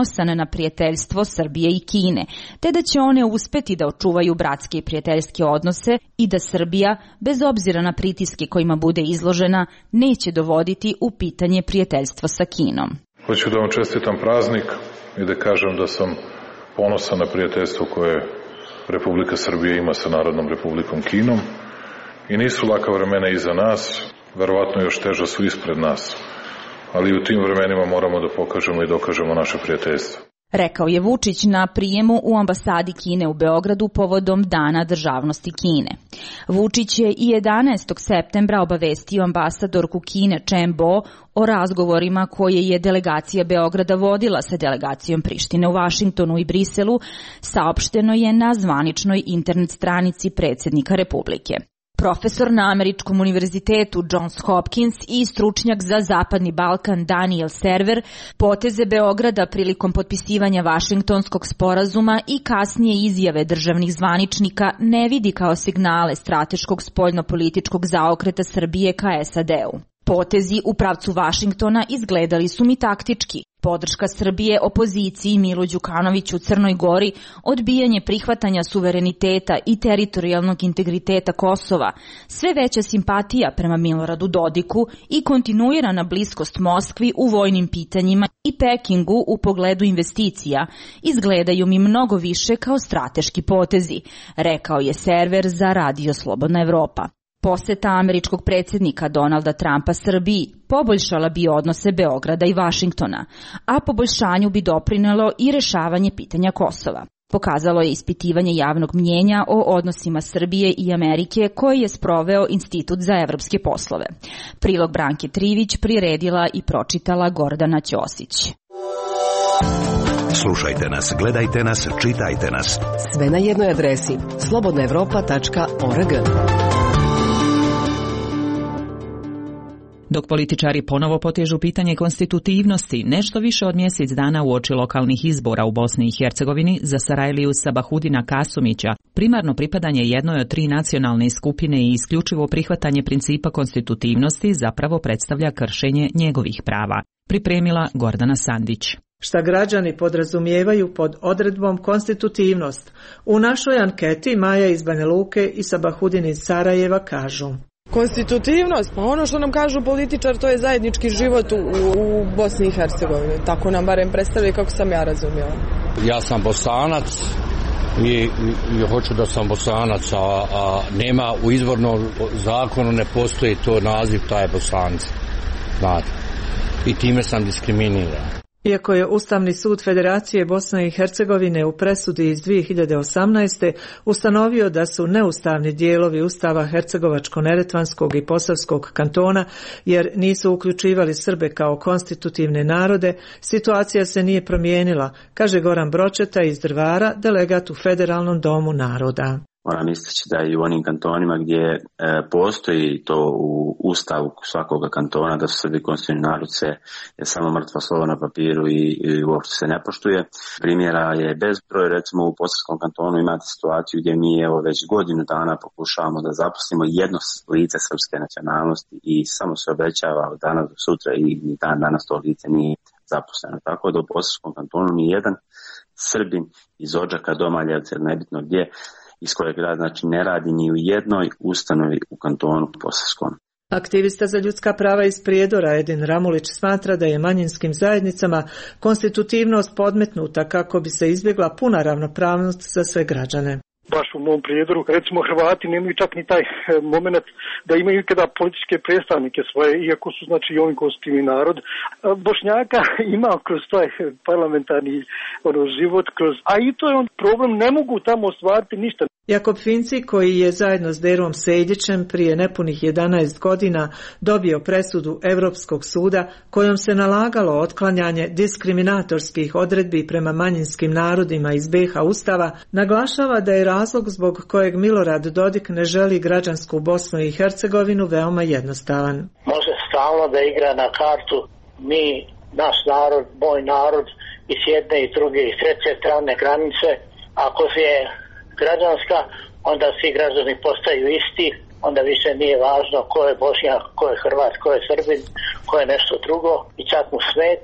S23: ponosan na prijateljstvo Srbije i Kine, te da će one uspeti da očuvaju bratske i prijateljske odnose i da Srbija, bez obzira na pritiske kojima bude izložena, neće dovoditi u pitanje prijateljstvo sa Kinom.
S3: Hoću da vam čestitam praznik i da kažem da sam ponosan na prijateljstvo koje Republika Srbija ima sa Narodnom Republikom Kinom i nisu laka vremena iza nas, verovatno još teža su ispred nas, ali u tim vremenima moramo da pokažemo i dokažemo naše prijateljstvo.
S23: Rekao je Vučić na prijemu u ambasadi Kine u Beogradu povodom Dana državnosti Kine. Vučić je i jedanaestog septembra obavestio ambasadorku Kine Chen Bo o razgovorima koje je delegacija Beograda vodila sa delegacijom Prištine u Vašingtonu i Briselu, saopšteno je na zvaničnoj internet stranici predsjednika Republike. Profesor na Američkom univerzitetu Johns Hopkins i stručnjak za Zapadni Balkan Daniel Server poteze Beograda prilikom potpisivanja Vašingtonskog sporazuma i kasnije izjave državnih zvaničnika ne vidi kao signale strateškog spoljnopolitičkog zaokreta Srbije ka S A D-u. Potezi u pravcu Vašingtona izgledali su mi taktički. Podrška Srbije opoziciji Milu Đukanoviću u Crnoj Gori, odbijanje prihvatanja suvereniteta i teritorijalnog integriteta Kosova, sve veća simpatija prema Miloradu Dodiku i kontinuirana bliskost Moskvi u vojnim pitanjima i Pekingu u pogledu investicija izgledaju mi mnogo više kao strateški potezi, rekao je Server za Radio Slobodna Evropa. Poseta američkog predsjednika Donalda Trumpa Srbiji poboljšala bi odnose Beograda i Vašingtona, a poboljšanju bi doprinelo i rešavanje pitanja Kosova. Pokazalo je ispitivanje javnog mnjenja o odnosima Srbije i Amerike koje je sproveo Institut za evropske poslove. Prilog Branke Trivić priredila i pročitala Gordana Ćosić.
S1: Slušajte nas, gledajte nas, čitajte nas.
S2: Sve na jednoj adresi slobodna evropa tačka org.
S22: Dok političari ponovo potežu pitanje konstitutivnosti, nešto više od mjesec dana uoči lokalnih izbora u Bosni i Hercegovini za Sarajliju Sabahudina Kasumića, primarno pripadanje jednoj od tri nacionalne skupine i isključivo prihvatanje principa konstitutivnosti zapravo predstavlja kršenje njegovih prava. Pripremila Gordana Sandić.
S4: Šta građani podrazumijevaju pod odredbom konstitutivnost? U našoj anketi Maja iz Banja Luke i Sabahudin iz Sarajeva kažu:
S8: konstitutivnost, pa ono što nam kažu političar, to je zajednički život u, u Bosni i Hercegovini. Tako nam barem predstavlja kako sam ja razumjela.
S6: Ja sam Bosanac i, i, i hoću da sam Bosanac, a, a nema u izvornom zakonu ne postoji to naziv, taj je Bosanac. Znate. I time sam diskriminiran.
S4: Iako je Ustavni sud Federacije Bosne i Hercegovine u presudi iz dvije hiljade osamnaeste. ustanovio da su neustavni dijelovi Ustava Hercegovačko-Neretvanskog i Posavskog kantona, jer nisu uključivali Srbe kao konstitutivne narode, situacija se nije promijenila, kaže Goran Bročeta iz Drvara, delegat u Federalnom domu naroda.
S24: Moram istaći da i u onim kantonima gdje e, postoji to u ustavu svakoga kantona da su Srbi konstitutivni narod se je samo mrtvo slovo na papiru i, i uopšte se ne poštuje. Primjera je bezbroj, recimo u Posavskom kantonu imate situaciju gdje mi evo već godinu dana pokušavamo da zaposlimo jedno lice srpske nacionalnosti i samo se obećava od danas do sutra i dan danas to lice nije zaposleno. Tako da u Posavskom kantonu ni jedan Srbin iz Odžaka, Domaljevca, nebitno gdje, iz kojeg grad znači ne radi ni u jednoj ustanovi u kantonu Posavskom.
S4: Aktivista za ljudska prava iz Prijedora Edin Ramulić smatra da je manjinskim zajednicama konstitutivnost podmetnuta kako bi se izbjegla puna ravnopravnost za sve građane.
S25: Baš u mom Prijedoru, recimo Hrvati nemaju čak ni taj moment da imaju ikada političke predstavnike svoje, iako su znači i oni konstitutivni narod. Bošnjaka ima kroz taj parlamentarni ono, život, kroz, a i to je on problem, ne mogu tamo ostvariti ništa.
S4: Jakob Finci, koji je zajedno s Derom Sejdićem prije nepunih jedanaest godina dobio presudu Europskog suda kojom se nalagalo otklanjanje diskriminatorskih odredbi prema manjinskim narodima iz B iH Ustava, naglašava da je razlog zbog kojeg Milorad Dodik ne želi građansku Bosnu i Hercegovinu veoma jednostavan.
S21: Može stalno da igra na kartu mi, naš narod, moj narod i s jedne i druge i treće strane granice. Ako je građanska, onda svi građani postaju isti, onda više nije važno ko je Bošnjak, ko je Hrvat, ko je Srbin, ko je nešto drugo i čak mu smeta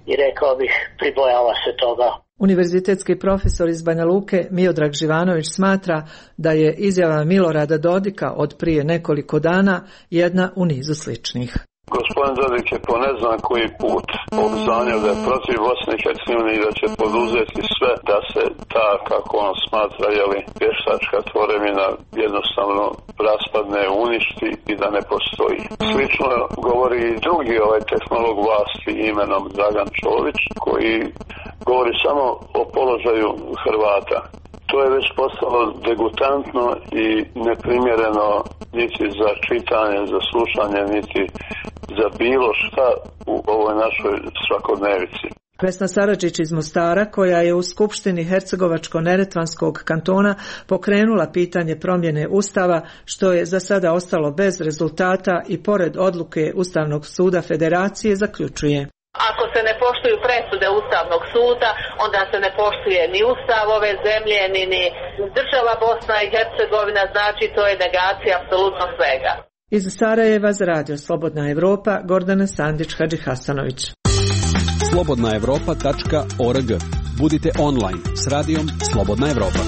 S21: i rekao bih pribojava se toga.
S4: Univerzitetski profesor iz Banja Luke Miodrag Živanović smatra da je izjava Milorada Dodika od prije nekoliko dana jedna u nizu sličnih.
S5: Gospodin Dodik je po ne znam koji put obznanio da je protiv Bosne i Hercegovine i da će poduzeti sve da se ta, kako on smatra, jeli, pješačka tvorevina jednostavno raspadne, uništi i da ne postoji. Slično govori i drugi ovaj tehnolog vlasti imenom Dragan Čović, koji govori samo o položaju Hrvata. To je već postalo degutantno i neprimjereno niti za čitanje, za slušanje, niti za bilo šta u ovoj našoj svakodnevici.
S4: Vesna Saradžić iz Mostara, koja je u Skupštini Hercegovačko-Neretvanskog kantona pokrenula pitanje promjene Ustava, što je za sada ostalo bez rezultata i pored odluke Ustavnog suda Federacije, zaključuje.
S7: Ako se ne poštuju presude Ustavnog suda, onda se ne poštuje ni Ustav ove zemlje, ni, ni država Bosna i Hercegovina, znači to je negacija apsolutno svega.
S4: Iz Sarajeva za radio Slobodna Evropa, Gordana Sandić-Hadžihasanović.
S9: slobodna evropa tačka org. Budite online s radijom Slobodna Evropa.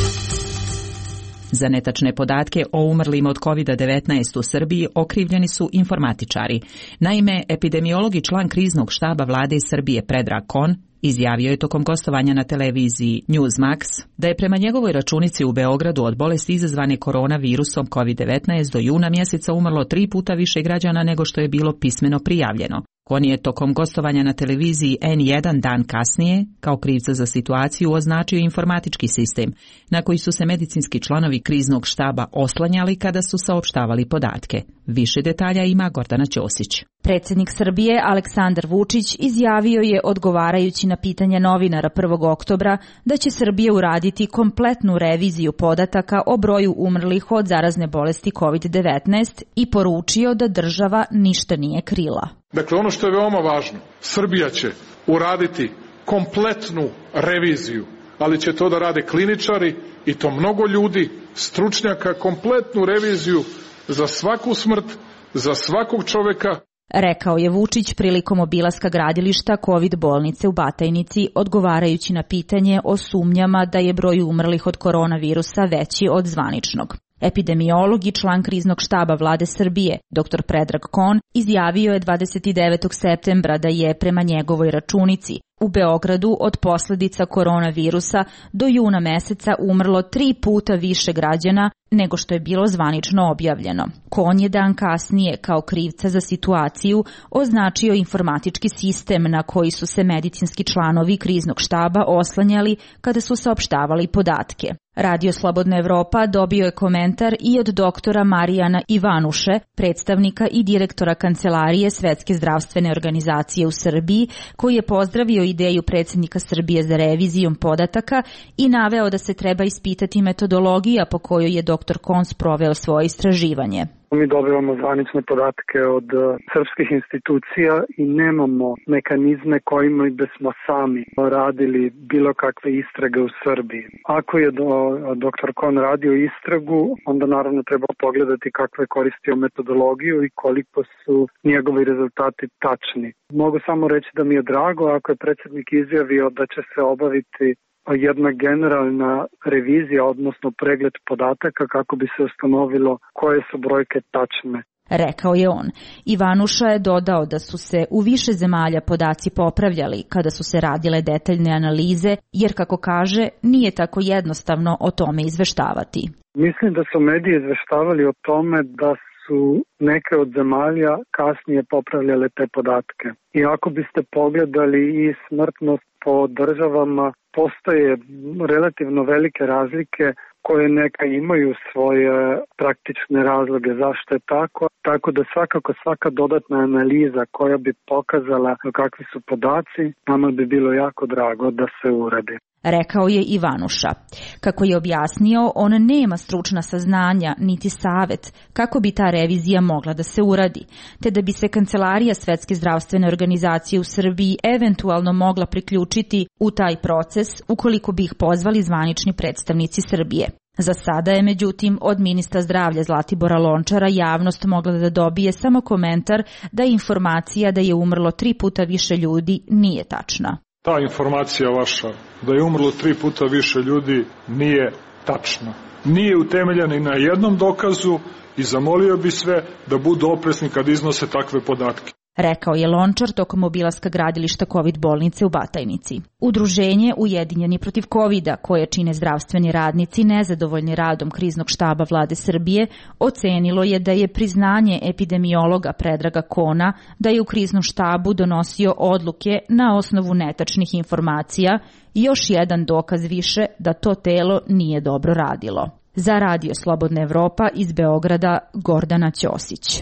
S22: Za netačne podatke o umrlima od kovid devetnaest u Srbiji okrivljeni su informatičari. Naime, epidemiolog i član kriznog štaba vlade Srbije Predrag Kon izjavio je tokom gostovanja na televiziji Newsmax da je prema njegovoj računici u Beogradu od bolesti izazvane koronavirusom kovid devetnaest do juna mjeseca umrlo tri puta više građana nego što je bilo pismeno prijavljeno. On je tokom gostovanja na televiziji en jedan dan kasnije kao krivca za situaciju označio informatički sistem na koji su se medicinski članovi kriznog štaba oslanjali kada su saopštavali podatke. Više detalja ima Gordana Ćosić.
S23: Predsjednik Srbije Aleksandar Vučić izjavio je odgovarajući na pitanje novinara prvog oktobra da će Srbija uraditi kompletnu reviziju podataka o broju umrlih od zarazne bolesti kovid devetnaest i poručio da država ništa nije krila.
S10: Dakle, ono što je veoma važno, Srbija će uraditi kompletnu reviziju, ali će to da rade kliničari i to mnogo ljudi, stručnjaka, kompletnu reviziju za svaku smrt, za svakog čoveka.
S23: Rekao je Vučić prilikom obilaska gradilišta kovid bolnice u Batajnici, odgovarajući na pitanje o sumnjama da je broj umrlih od koronavirusa veći od zvaničnog. Epidemiolog i član kriznog štaba vlade Srbije, doktor Predrag Kon, izjavio je dvadeset devetog septembra da je prema njegovoj računici u Beogradu od posljedica koronavirusa do juna meseca umrlo tri puta više građana nego što je bilo zvanično objavljeno. Kon je dan kasnije kao krivca za situaciju označio informatički sistem na koji su se medicinski članovi kriznog štaba oslanjali kada su saopštavali podatke. Radio Slobodna Evropa dobio je komentar i od doktora Marijana Ivanuše, predstavnika i direktora Kancelarije Svetske zdravstvene organizacije u Srbiji, koji je pozdravio ideju predsjednika Srbije za revizijom podataka i naveo da se treba ispitati metodologija po kojoj je doktor Kons proveo svoje istraživanje.
S25: Mi dobivamo zvanične podatke od srpskih institucija i nemamo mekanizme kojima bismo sami radili bilo kakve istrage u Srbiji. Ako je do, doktor Kon radio istragu, onda naravno treba pogledati kakve je koristio metodologiju i koliko su njegovi rezultati tačni. Mogu samo reći da mi je drago ako je predsjednik izjavio da će se obaviti jedna generalna revizija, odnosno pregled podataka kako bi se ustanovilo koje su brojke tačne.
S23: Rekao je on. Ivanuša je dodao da su se u više zemalja podaci popravljali kada su se radile detaljne analize, jer kako kaže, nije tako jednostavno o tome izveštavati.
S25: Mislim da su mediji izveštavali o tome da su neke od zemalja kasnije popravljale te podatke. I ako biste pogledali i smrtnost po državama, postoje relativno velike razlike koje neka imaju svoje praktične razloge zašto je tako. Tako da svakako svaka dodatna analiza koja bi pokazala kakvi su podaci, nama bi bilo jako drago da se uradi.
S23: Rekao je Ivanuša. Kako je objasnio, on nema stručna saznanja niti savet kako bi ta revizija mogla da se uradi, te da bi se Kancelarija Svetske zdravstvene organizacije u Srbiji eventualno mogla priključiti u taj proces ukoliko bi ih pozvali zvanični predstavnici Srbije. Za sada je, međutim, od ministra zdravlja Zlatibora Lončara javnost mogla da dobije samo komentar da je informacija da je umrlo tri puta više ljudi nije tačna.
S10: Ta informacija vaša da je umrlo tri puta više ljudi nije tačna. Nije utemeljena ni na jednom dokazu i zamolio bi sve da budu oprezni kad iznose takve podatke.
S23: Rekao je Lončar tokom obilaska gradilišta kovid bolnice u Batajnici. Udruženje Ujedinjeni protiv kovida, koje čine zdravstveni radnici nezadovoljni radom kriznog štaba vlade Srbije, ocenilo je da je priznanje epidemiologa Predraga Kona da je u kriznom štabu donosio odluke na osnovu netačnih informacija i još jedan dokaz više da to telo nije dobro radilo. Za Radio Slobodna Evropa iz Beograda, Gordana Ćosić.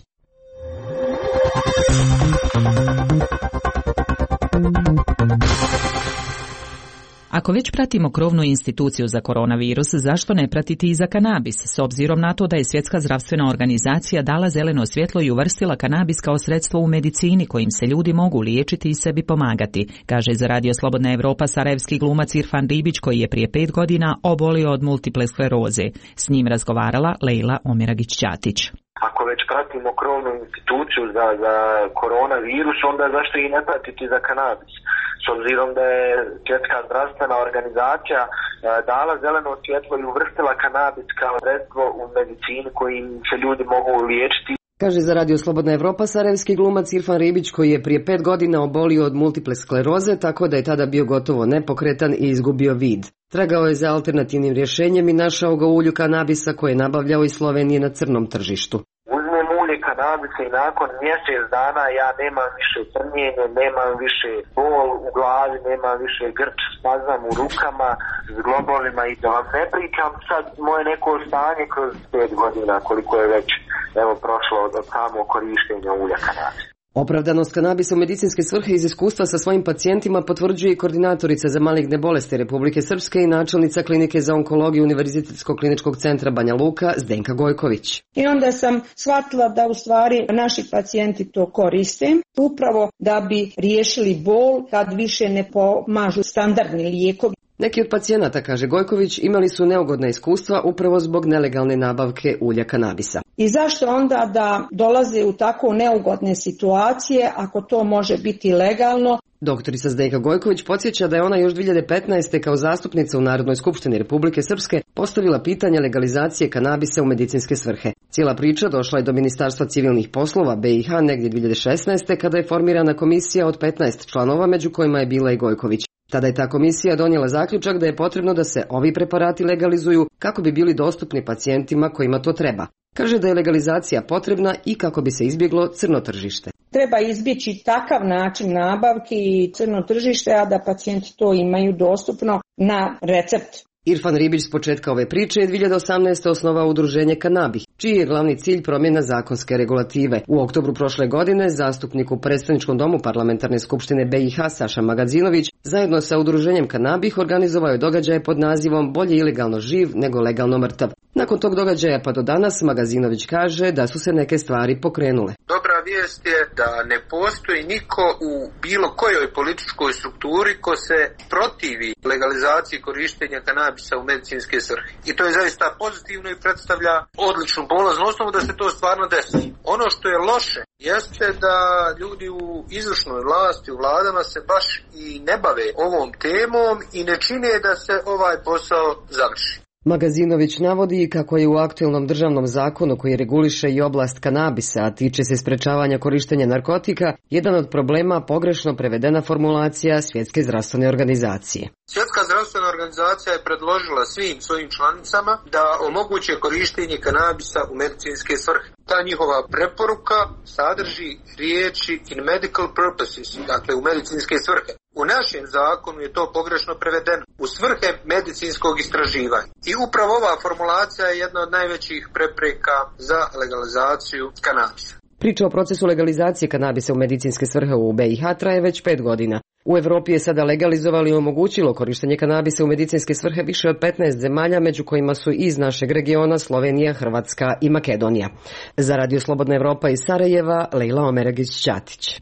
S22: Ako već pratimo krovnu instituciju za koronavirus, zašto ne pratiti i za kanabis, s obzirom na to da je Svjetska zdravstvena organizacija dala zeleno svjetlo i uvrstila kanabis kao sredstvo u medicini kojim se ljudi mogu liječiti i sebi pomagati, kaže za Radio Slobodna Evropa sarajevski glumac Irfan Ribić koji je prije pet godina obolio od multiple skleroze. S njim razgovarala Lejla Omeragić-Ćatić.
S11: Ako već pratimo krovnu instituciju za, za koronavirus, onda zašto i ne pratiti za kanabis? S obzirom da je Svjetska zdravstvena organizacija dala zeleno svjetlo i uvrstila kanabis kao sredstvo u medicini kojim se ljudi mogu liječiti.
S2: Kaže za Radio Slobodna Evropa sarajevski glumac Irfan Ribić koji je prije pet godina obolio od multiple skleroze, tako da je tada bio gotovo nepokretan i izgubio vid. Tragao je za alternativnim rješenjem i našao ga u ulju kanabisa koje je nabavljao iz Slovenije na crnom tržištu.
S11: Uzmem ulje kanabisa i nakon mjesec dana ja nemam više crnjenje, nemam više bol u glavi, nemam više grč, spazam u rukama, s globolima i da vam ne pričam sad moje neko stanje kroz pet godina koliko je već evo prošlo od samog korištenja ulja kanabisa.
S2: Opravdanost kanabisa u medicinske svrhe iz iskustva sa svojim pacijentima potvrđuje i koordinatorica za maligne bolesti Republike Srpske i načelnica klinike za onkologiju Univerzitetskog kliničkog centra Banja Luka Zdenka Gojković.
S12: I onda sam shvatila da u stvari naši pacijenti to koriste upravo da bi riješili bol kad više ne pomažu standardni lijekovi.
S2: Neki od pacijenata, kaže Gojković, imali su neugodna iskustva upravo zbog nelegalne nabavke ulja kanabisa.
S12: I zašto onda da dolaze u tako neugodne situacije ako to može biti legalno?
S2: Doktorica Zdenka Gojković podsjeća da je ona još dvije hiljade petnaeste. kao zastupnica u Narodnoj skupštini Republike Srpske postavila pitanje legalizacije kanabisa u medicinske svrhe. Cijela priča došla je do Ministarstva civilnih poslova B i H negdje dvije hiljade šesnaeste. kada je formirana komisija od petnaest članova, među kojima je bila i Gojković. Tada je ta komisija donijela zaključak da je potrebno da se ovi preparati legalizuju kako bi bili dostupni pacijentima kojima to treba. Kaže da je legalizacija potrebna i kako bi se izbjeglo crno tržište.
S12: Treba izbjeći takav način nabavke i crno tržište, a da pacijenti to imaju dostupno na recept.
S2: Irfan Ribić s početka ove priče je dvije hiljade osamnaeste. osnovao udruženje Kanabih, čiji je glavni cilj promjena zakonske regulative. U oktobru prošle godine zastupnik u predstavničkom domu Parlamentarne skupštine B i H Saša Magazinović zajedno sa udruženjem Kanabih organizovao je događaje pod nazivom Bolje ilegalno živ nego legalno mrtav. Nakon tog događaja pa do danas Magazinović kaže da su se neke stvari pokrenule.
S13: Dobra vijest je da ne postoji niko u bilo kojoj političkoj strukturi ko se protivi legalizaciji korištenja kanabisa u medicinske svrhe. I to je zaista pozitivno i predstavlja odličnu polaznu osnovu da se to stvarno desi. Ono što je loše jeste da ljudi u izvršnoj vlasti, u vladama se baš i ne bave ovom temom i ne čine da se ovaj posao završi.
S2: Magazinović navodi kako je u aktuelnom državnom zakonu koji reguliše i oblast kanabisa, a tiče se sprečavanja korištenja narkotika, jedan od problema pogrešno prevedena formulacija Svjetske zdravstvene organizacije.
S13: Svjetska zdravstvena organizacija je predložila svim svojim članicama da omoguće korištenje kanabisa u medicinske svrhe. Ta njihova preporuka sadrži riječi in medical purposes, dakle u medicinske svrhe. U našem zakonu je to pogrešno prevedeno u svrhe medicinskog istraživanja. I upravo ova formulacija je jedna od najvećih prepreka za legalizaciju kanabisa.
S2: Priča o procesu legalizacije kanabisa u medicinske svrhe u B i H traje već pet godina. U Europi je sada legalizovalo i omogućilo korištenje kanabisa u medicinske svrhe više od petnaest zemalja, među kojima su iz našeg regiona Slovenija, Hrvatska i Makedonija. Za Radio Slobodna Evropa iz Sarajeva, Lejla Omeragić-Ćatić.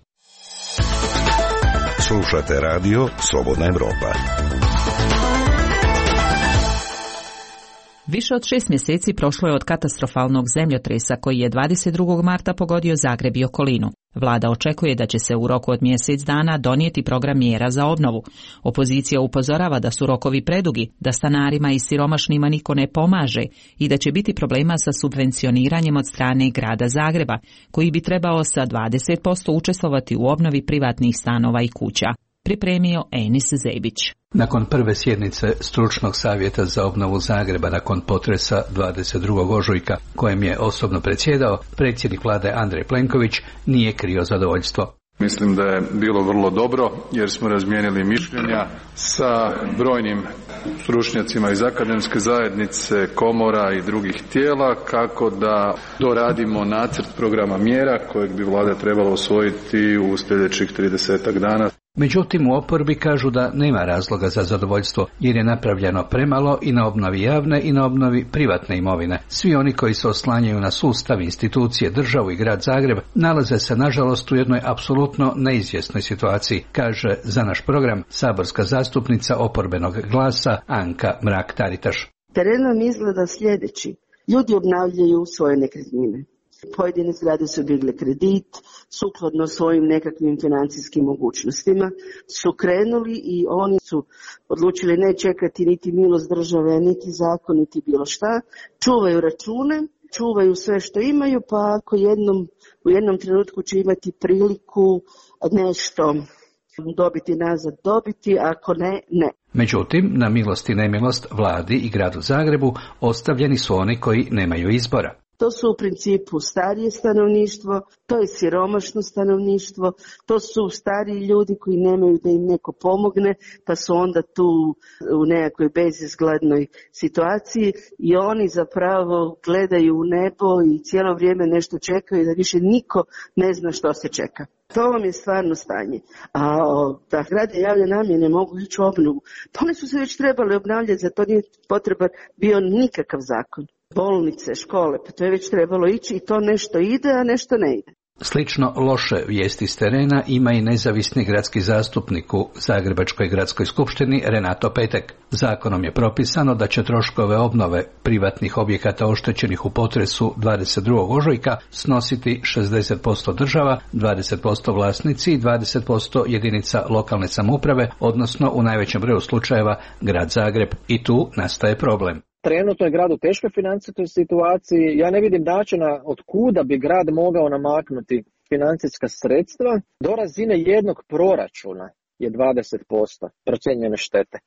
S1: Slušate Radio Slobodna Evropa.
S22: Više od šest mjeseci prošlo je od katastrofalnog zemljotresa koji je dvadeset drugog marta pogodio Zagreb i okolinu. Vlada očekuje da će se u roku od mjesec dana donijeti program mjera za obnovu. Opozicija upozorava da su rokovi predugi, da stanarima i siromašnima niko ne pomaže i da će biti problema sa subvencioniranjem od strane grada Zagreba, koji bi trebao sa dvadeset posto učestvovati u obnovi privatnih stanova i kuća. Pripremio Enis Zebić.
S14: Nakon prve sjednice stručnog savjeta za obnovu Zagreba nakon potresa dvadeset drugog ožujka, kojem je osobno predsjedao, predsjednik vlade Andrej Plenković nije krio zadovoljstvo.
S3: Mislim da je bilo vrlo dobro jer smo razmijenili mišljenja sa brojnim stručnjacima iz akademske zajednice, komora i drugih tijela kako da doradimo nacrt programa mjera kojeg bi vlada trebala usvojiti u sljedećih tridesetak dana.
S14: Međutim, u oporbi kažu da nema razloga za zadovoljstvo jer je napravljeno premalo i na obnovi javne i na obnovi privatne imovine. Svi oni koji se oslanjaju na sustav, institucije, državu i grad Zagreb nalaze se nažalost u jednoj apsolutno neizvjesnoj situaciji, kaže za naš program saborska zastupnica oporbenog glasa Anka Mrak-Taritaš.
S15: Teren nam izgleda sljedeći. Ljudi obnavljaju svoje nekretnine. Pojedine zgrade su digle kredit, sukladno svojim nekakvim financijskim mogućnostima, su krenuli i oni su odlučili ne čekati niti milost države, niti zakon, niti bilo šta. Čuvaju račune, čuvaju sve što imaju, pa ako jednom, u jednom trenutku će imati priliku nešto dobiti nazad, dobiti, ako ne, ne.
S14: Međutim, na milost i nemilost vladi i gradu Zagrebu ostavljeni su oni koji nemaju izbora.
S15: To su u principu starije stanovništvo, to je siromašno stanovništvo, to su stariji ljudi koji nemaju da im neko pomogne, pa su onda tu u nekakvoj bezizglednoj situaciji i oni zapravo gledaju u nebo i cijelo vrijeme nešto čekaju da više niko ne zna što se čeka. To vam je stvarno stanje. A da zgrade javne namjene mogu ići u obnovu, pa one su se već trebali obnavljati, za to nije potreban bio nikakav zakon. Bolnice, škole, pa to je već trebalo ići i to nešto ide, a nešto ne ide.
S14: Slično loše vijesti s terena ima i nezavisni gradski zastupnik u Zagrebačkoj gradskoj skupštini Renato Petek. Zakonom je propisano da će troškove obnove privatnih objekata oštećenih u potresu dvadeset drugog ožujka snositi šezdeset posto država, dvadeset posto vlasnici i dvadeset posto jedinica lokalne samouprave, odnosno u najvećem broju slučajeva grad Zagreb. I tu nastaje problem.
S16: Trenutno je grad u teškoj financijskoj situaciji. Ja ne vidim načina od kuda bi grad mogao namaknuti financijska sredstva. Do razine jednog proračuna je dvadeset posto procijenjene štete.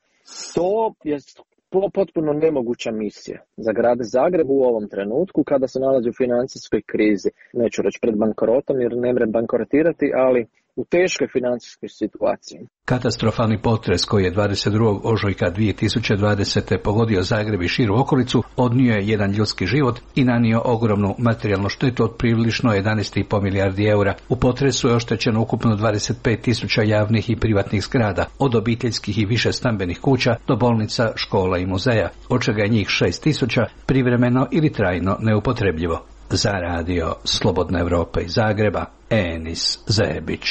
S16: To je potpuno nemoguća misija za grad Zagreb u ovom trenutku kada se nalazi u financijskoj krizi. Neću reći pred bankrotom jer ne mre bankrotirati, ali u teškoj financijskoj situaciji.
S14: Katastrofalni potres koji je dvadeset drugog ožujka dvije tisuće dvadesete. pogodio Zagreb i širu okolicu odnio je jedan ljudski život i nanio ogromnu materijalnu štetu od prilično jedanaest i pol milijardi eura. U potresu je oštećeno ukupno dvadeset pet tisuća javnih i privatnih zgrada, od obiteljskih i više stambenih kuća do bolnica, škola i muzeja, od čega je njih šest tisuća privremeno ili trajno neupotrebljivo. Za radio Slobodna Evropa iz Zagreba, Enis Zebić.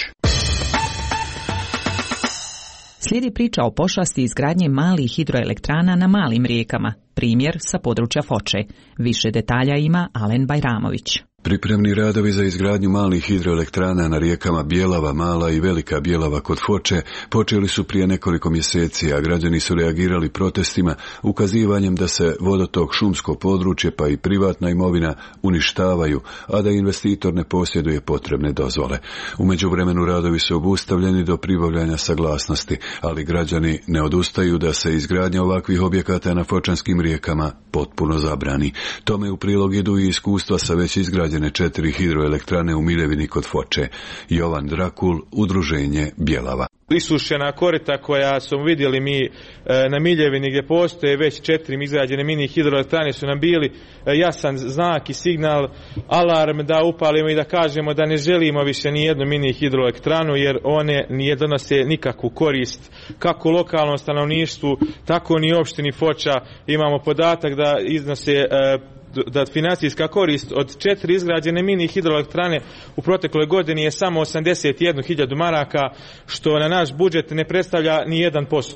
S22: Slijedi priča o pošasti izgradnje malih hidroelektrana na malim rijekama, primjer sa područja Foče. Više detalja ima Alen Bajramović.
S17: Pripremni radovi za izgradnju malih hidroelektrana na rijekama Bjelava, Mala i Velika Bjelava kod Foče počeli su prije nekoliko mjeseci, a građani su reagirali protestima, ukazivanjem da se vodotok, šumsko područje pa i privatna imovina uništavaju, a da investitor ne posjeduje potrebne dozvole. U međuvremenu radovi su obustavljeni do pribavljanja saglasnosti, ali građani ne odustaju da se izgradnja ovakvih objekata na fočanskim rijekama potpuno zabrani. Tome u prilog idu i iskustva sa već izgrađenim četiri hidroelektrane u Miljevini kod Foče. Jovan Drakul, Udruženje Bjelava.
S18: Isušena korita koja smo vidjeli mi e, na Miljevini gdje postoje već četiri izgrađene mini hidroelektrane su nam bili e, jasan znak i signal, alarm da upalimo i da kažemo da ne želimo više ni jednu mini hidroelektranu jer one nije donose nikakvu korist kako lokalnom stanovništvu, tako ni opštini Foča. Imamo podatak da iznose e, da financijska korist od četiri izgrađene mini hidroelektrane u protekloj godini je samo osamdeset jednu hiljadu maraka, što na naš budžet ne predstavlja ni jedan posto.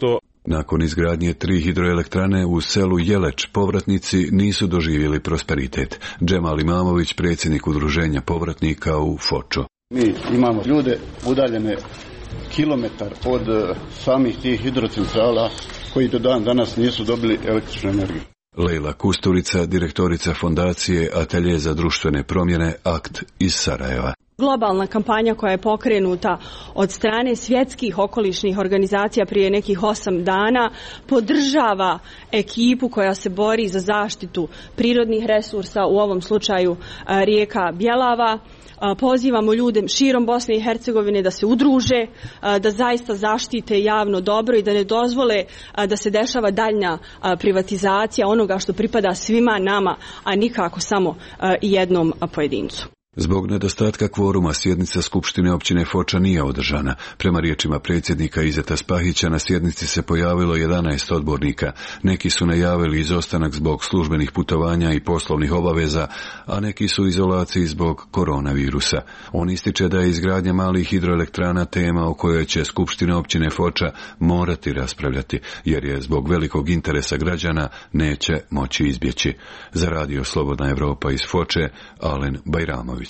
S17: Nakon izgradnje tri hidroelektrane u selu Jeleč, povratnici nisu doživjeli prosperitet. Džemal Imamović, predsjednik udruženja povratnika u Fočo.
S6: Mi imamo ljude udaljene kilometar od samih tih hidrocentrala koji do dan danas nisu dobili električnu energiju.
S17: Lejla Kusturica, direktorica fondacije Atelje za društvene promjene Akt iz Sarajeva.
S8: Globalna kampanja koja je pokrenuta od strane svjetskih okolišnih organizacija prije nekih osam dana podržava ekipu koja se bori za zaštitu prirodnih resursa, u ovom slučaju rijeka Bjelava. Pozivamo ljude širom Bosne i Hercegovine da se udruže, da zaista zaštite javno dobro i da ne dozvole da se dešava daljnja privatizacija onoga što pripada svima nama, a nikako samo jednom pojedincu.
S17: Zbog nedostatka kvoruma sjednica Skupštine općine Foča nije održana. Prema riječima predsjednika Izeta Spahića na sjednici se pojavilo jedanaest odbornika. Neki su najavili izostanak zbog službenih putovanja i poslovnih obaveza, a neki su u izolaciji zbog koronavirusa. On ističe da je izgradnja malih hidroelektrana tema o kojoj će Skupština općine Foča morati raspravljati, jer je zbog velikog interesa građana neće moći izbjeći. Za Radio Slobodna Evropa iz Foče, Alen Bajramović.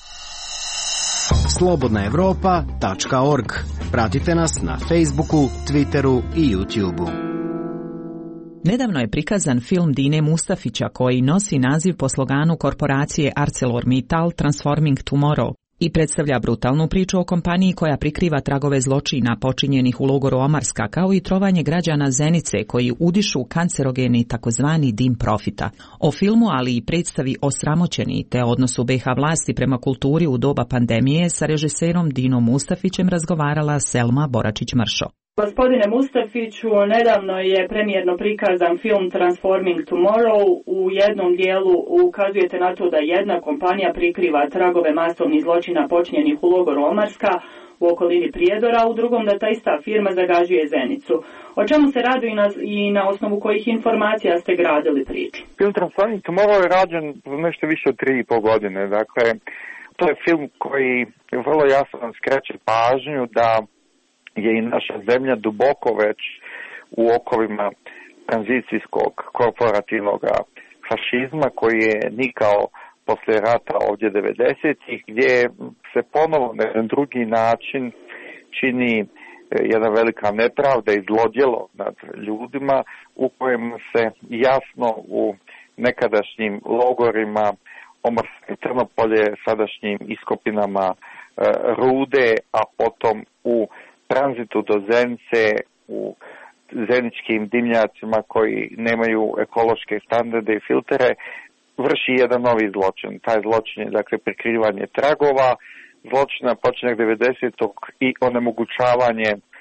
S19: slobodna europa tačka org. Pratite nas na Facebooku, Twitteru i YouTubeu.
S22: Nedavno je prikazan film Dine Mustafića koji nosi naziv po sloganu korporacije ArcelorMittal Transforming Tomorrow i predstavlja brutalnu priču o kompaniji koja prikriva tragove zločina počinjenih u logoru Omarska, kao i trovanje građana Zenice koji udišu kancerogeni takozvani dim profita. O filmu, ali i predstavi Osramoćeni te odnosu B iH vlasti prema kulturi u doba pandemije sa režiserom Dinom Mustafićem razgovarala Selma Boračić-Mršo.
S20: Gospodine Mustafiću, nedavno je premijerno prikazan film Transforming Tomorrow. U jednom dijelu ukazujete na to da jedna kompanija prikriva tragove masovnih zločina počinjenih u logoru Omarska u okolini Prijedora, u drugom da ta ista firma zagađuje Zenicu. O čemu se radi i na, i na osnovu kojih informacija ste gradili priču?
S24: Film Transforming Tomorrow je rađen nešto više od tri i pol godine. Dakle, to je film koji vrlo jasno skreće pažnju da je i naša zemlja duboko već u okovima tranzicijskog korporativnog fašizma koji je nikao poslije rata ovdje devedesetih, gdje se ponovo na jedan drugi način čini jedna velika nepravda i zlodjelo nad ljudima u kojem se jasno u nekadašnjim logorima Omorsko i Trnopolje, sadašnjim iskopinama e, rude, a potom u tranzitu do Zenice, u zeničkim dimnjacima koji nemaju ekološke standarde i filtere, vrši jedan novi zločin. Taj zločin je, dakle, prikrivanje tragova zločina počinje devedesetog i onemogućavanje e,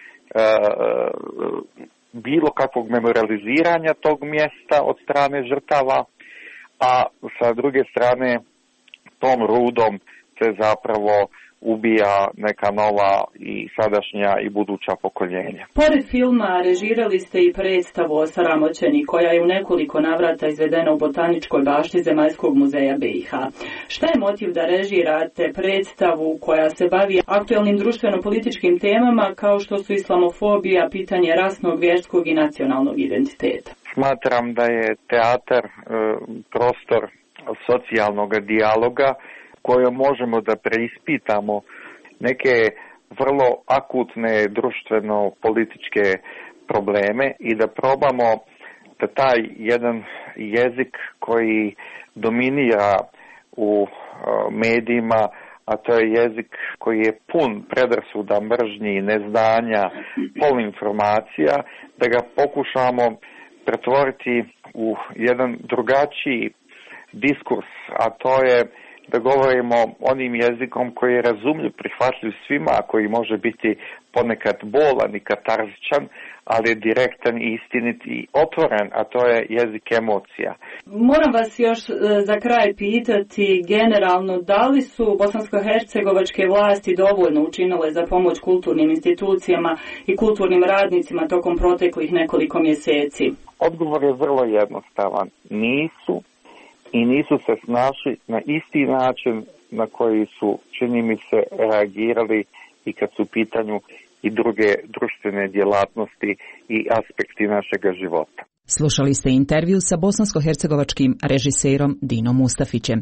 S24: bilo kakvog memorializiranja tog mjesta od strane žrtava, a sa druge strane tom rudom se zapravo ubija neka nova i sadašnja i buduća pokoljenja.
S20: Pored filma režirali ste i predstavu Osramoćeni koja je u nekoliko navrata izvedena u Botaničkoj bašti Zemaljskog muzeja B iH. Šta je motiv da režirate predstavu koja se bavi aktuelnim društveno-političkim temama kao što su islamofobija, pitanje rasnog, vjerskog i nacionalnog identiteta?
S24: Smatram da je teatar e, prostor socijalnog dijaloga kojom možemo da preispitamo neke vrlo akutne društveno-političke probleme i da probamo da taj jedan jezik koji dominira u medijima, a to je jezik koji je pun predrasuda, mržnji, neznanja, poluinformacija, da ga pokušamo pretvoriti u jedan drugačiji diskurs, a to je da govorimo onim jezikom koji je razumljiv, prihvatljiv svima, koji može biti ponekad bolan i katarzičan, ali je direktan i istinit i otvoren, a to je jezik emocija.
S20: Moram vas još za kraj pitati generalno, da li su bosansko-hercegovačke vlasti dovoljno učinile za pomoć kulturnim institucijama i kulturnim radnicima tokom proteklih nekoliko mjeseci?
S24: Odgovor je vrlo jednostavan. Nisu. I nisu se snašli na isti način na koji su, čini mi se, reagirali i kad su u pitanju i druge društvene djelatnosti i aspekti našega života.
S22: Slušali ste intervju sa bosansko-hercegovačkim režiserom Dinom Mustafićem.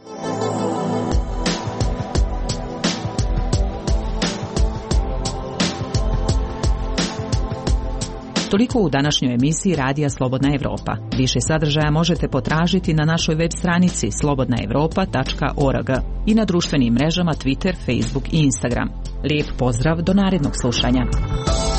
S22: Toliko u današnjoj emisiji Radija Slobodna Evropa. Više sadržaja možete potražiti na našoj web stranici slobodna evropa tačka org i na društvenim mrežama Twitter, Facebook i Instagram. Lijep pozdrav do narednog slušanja.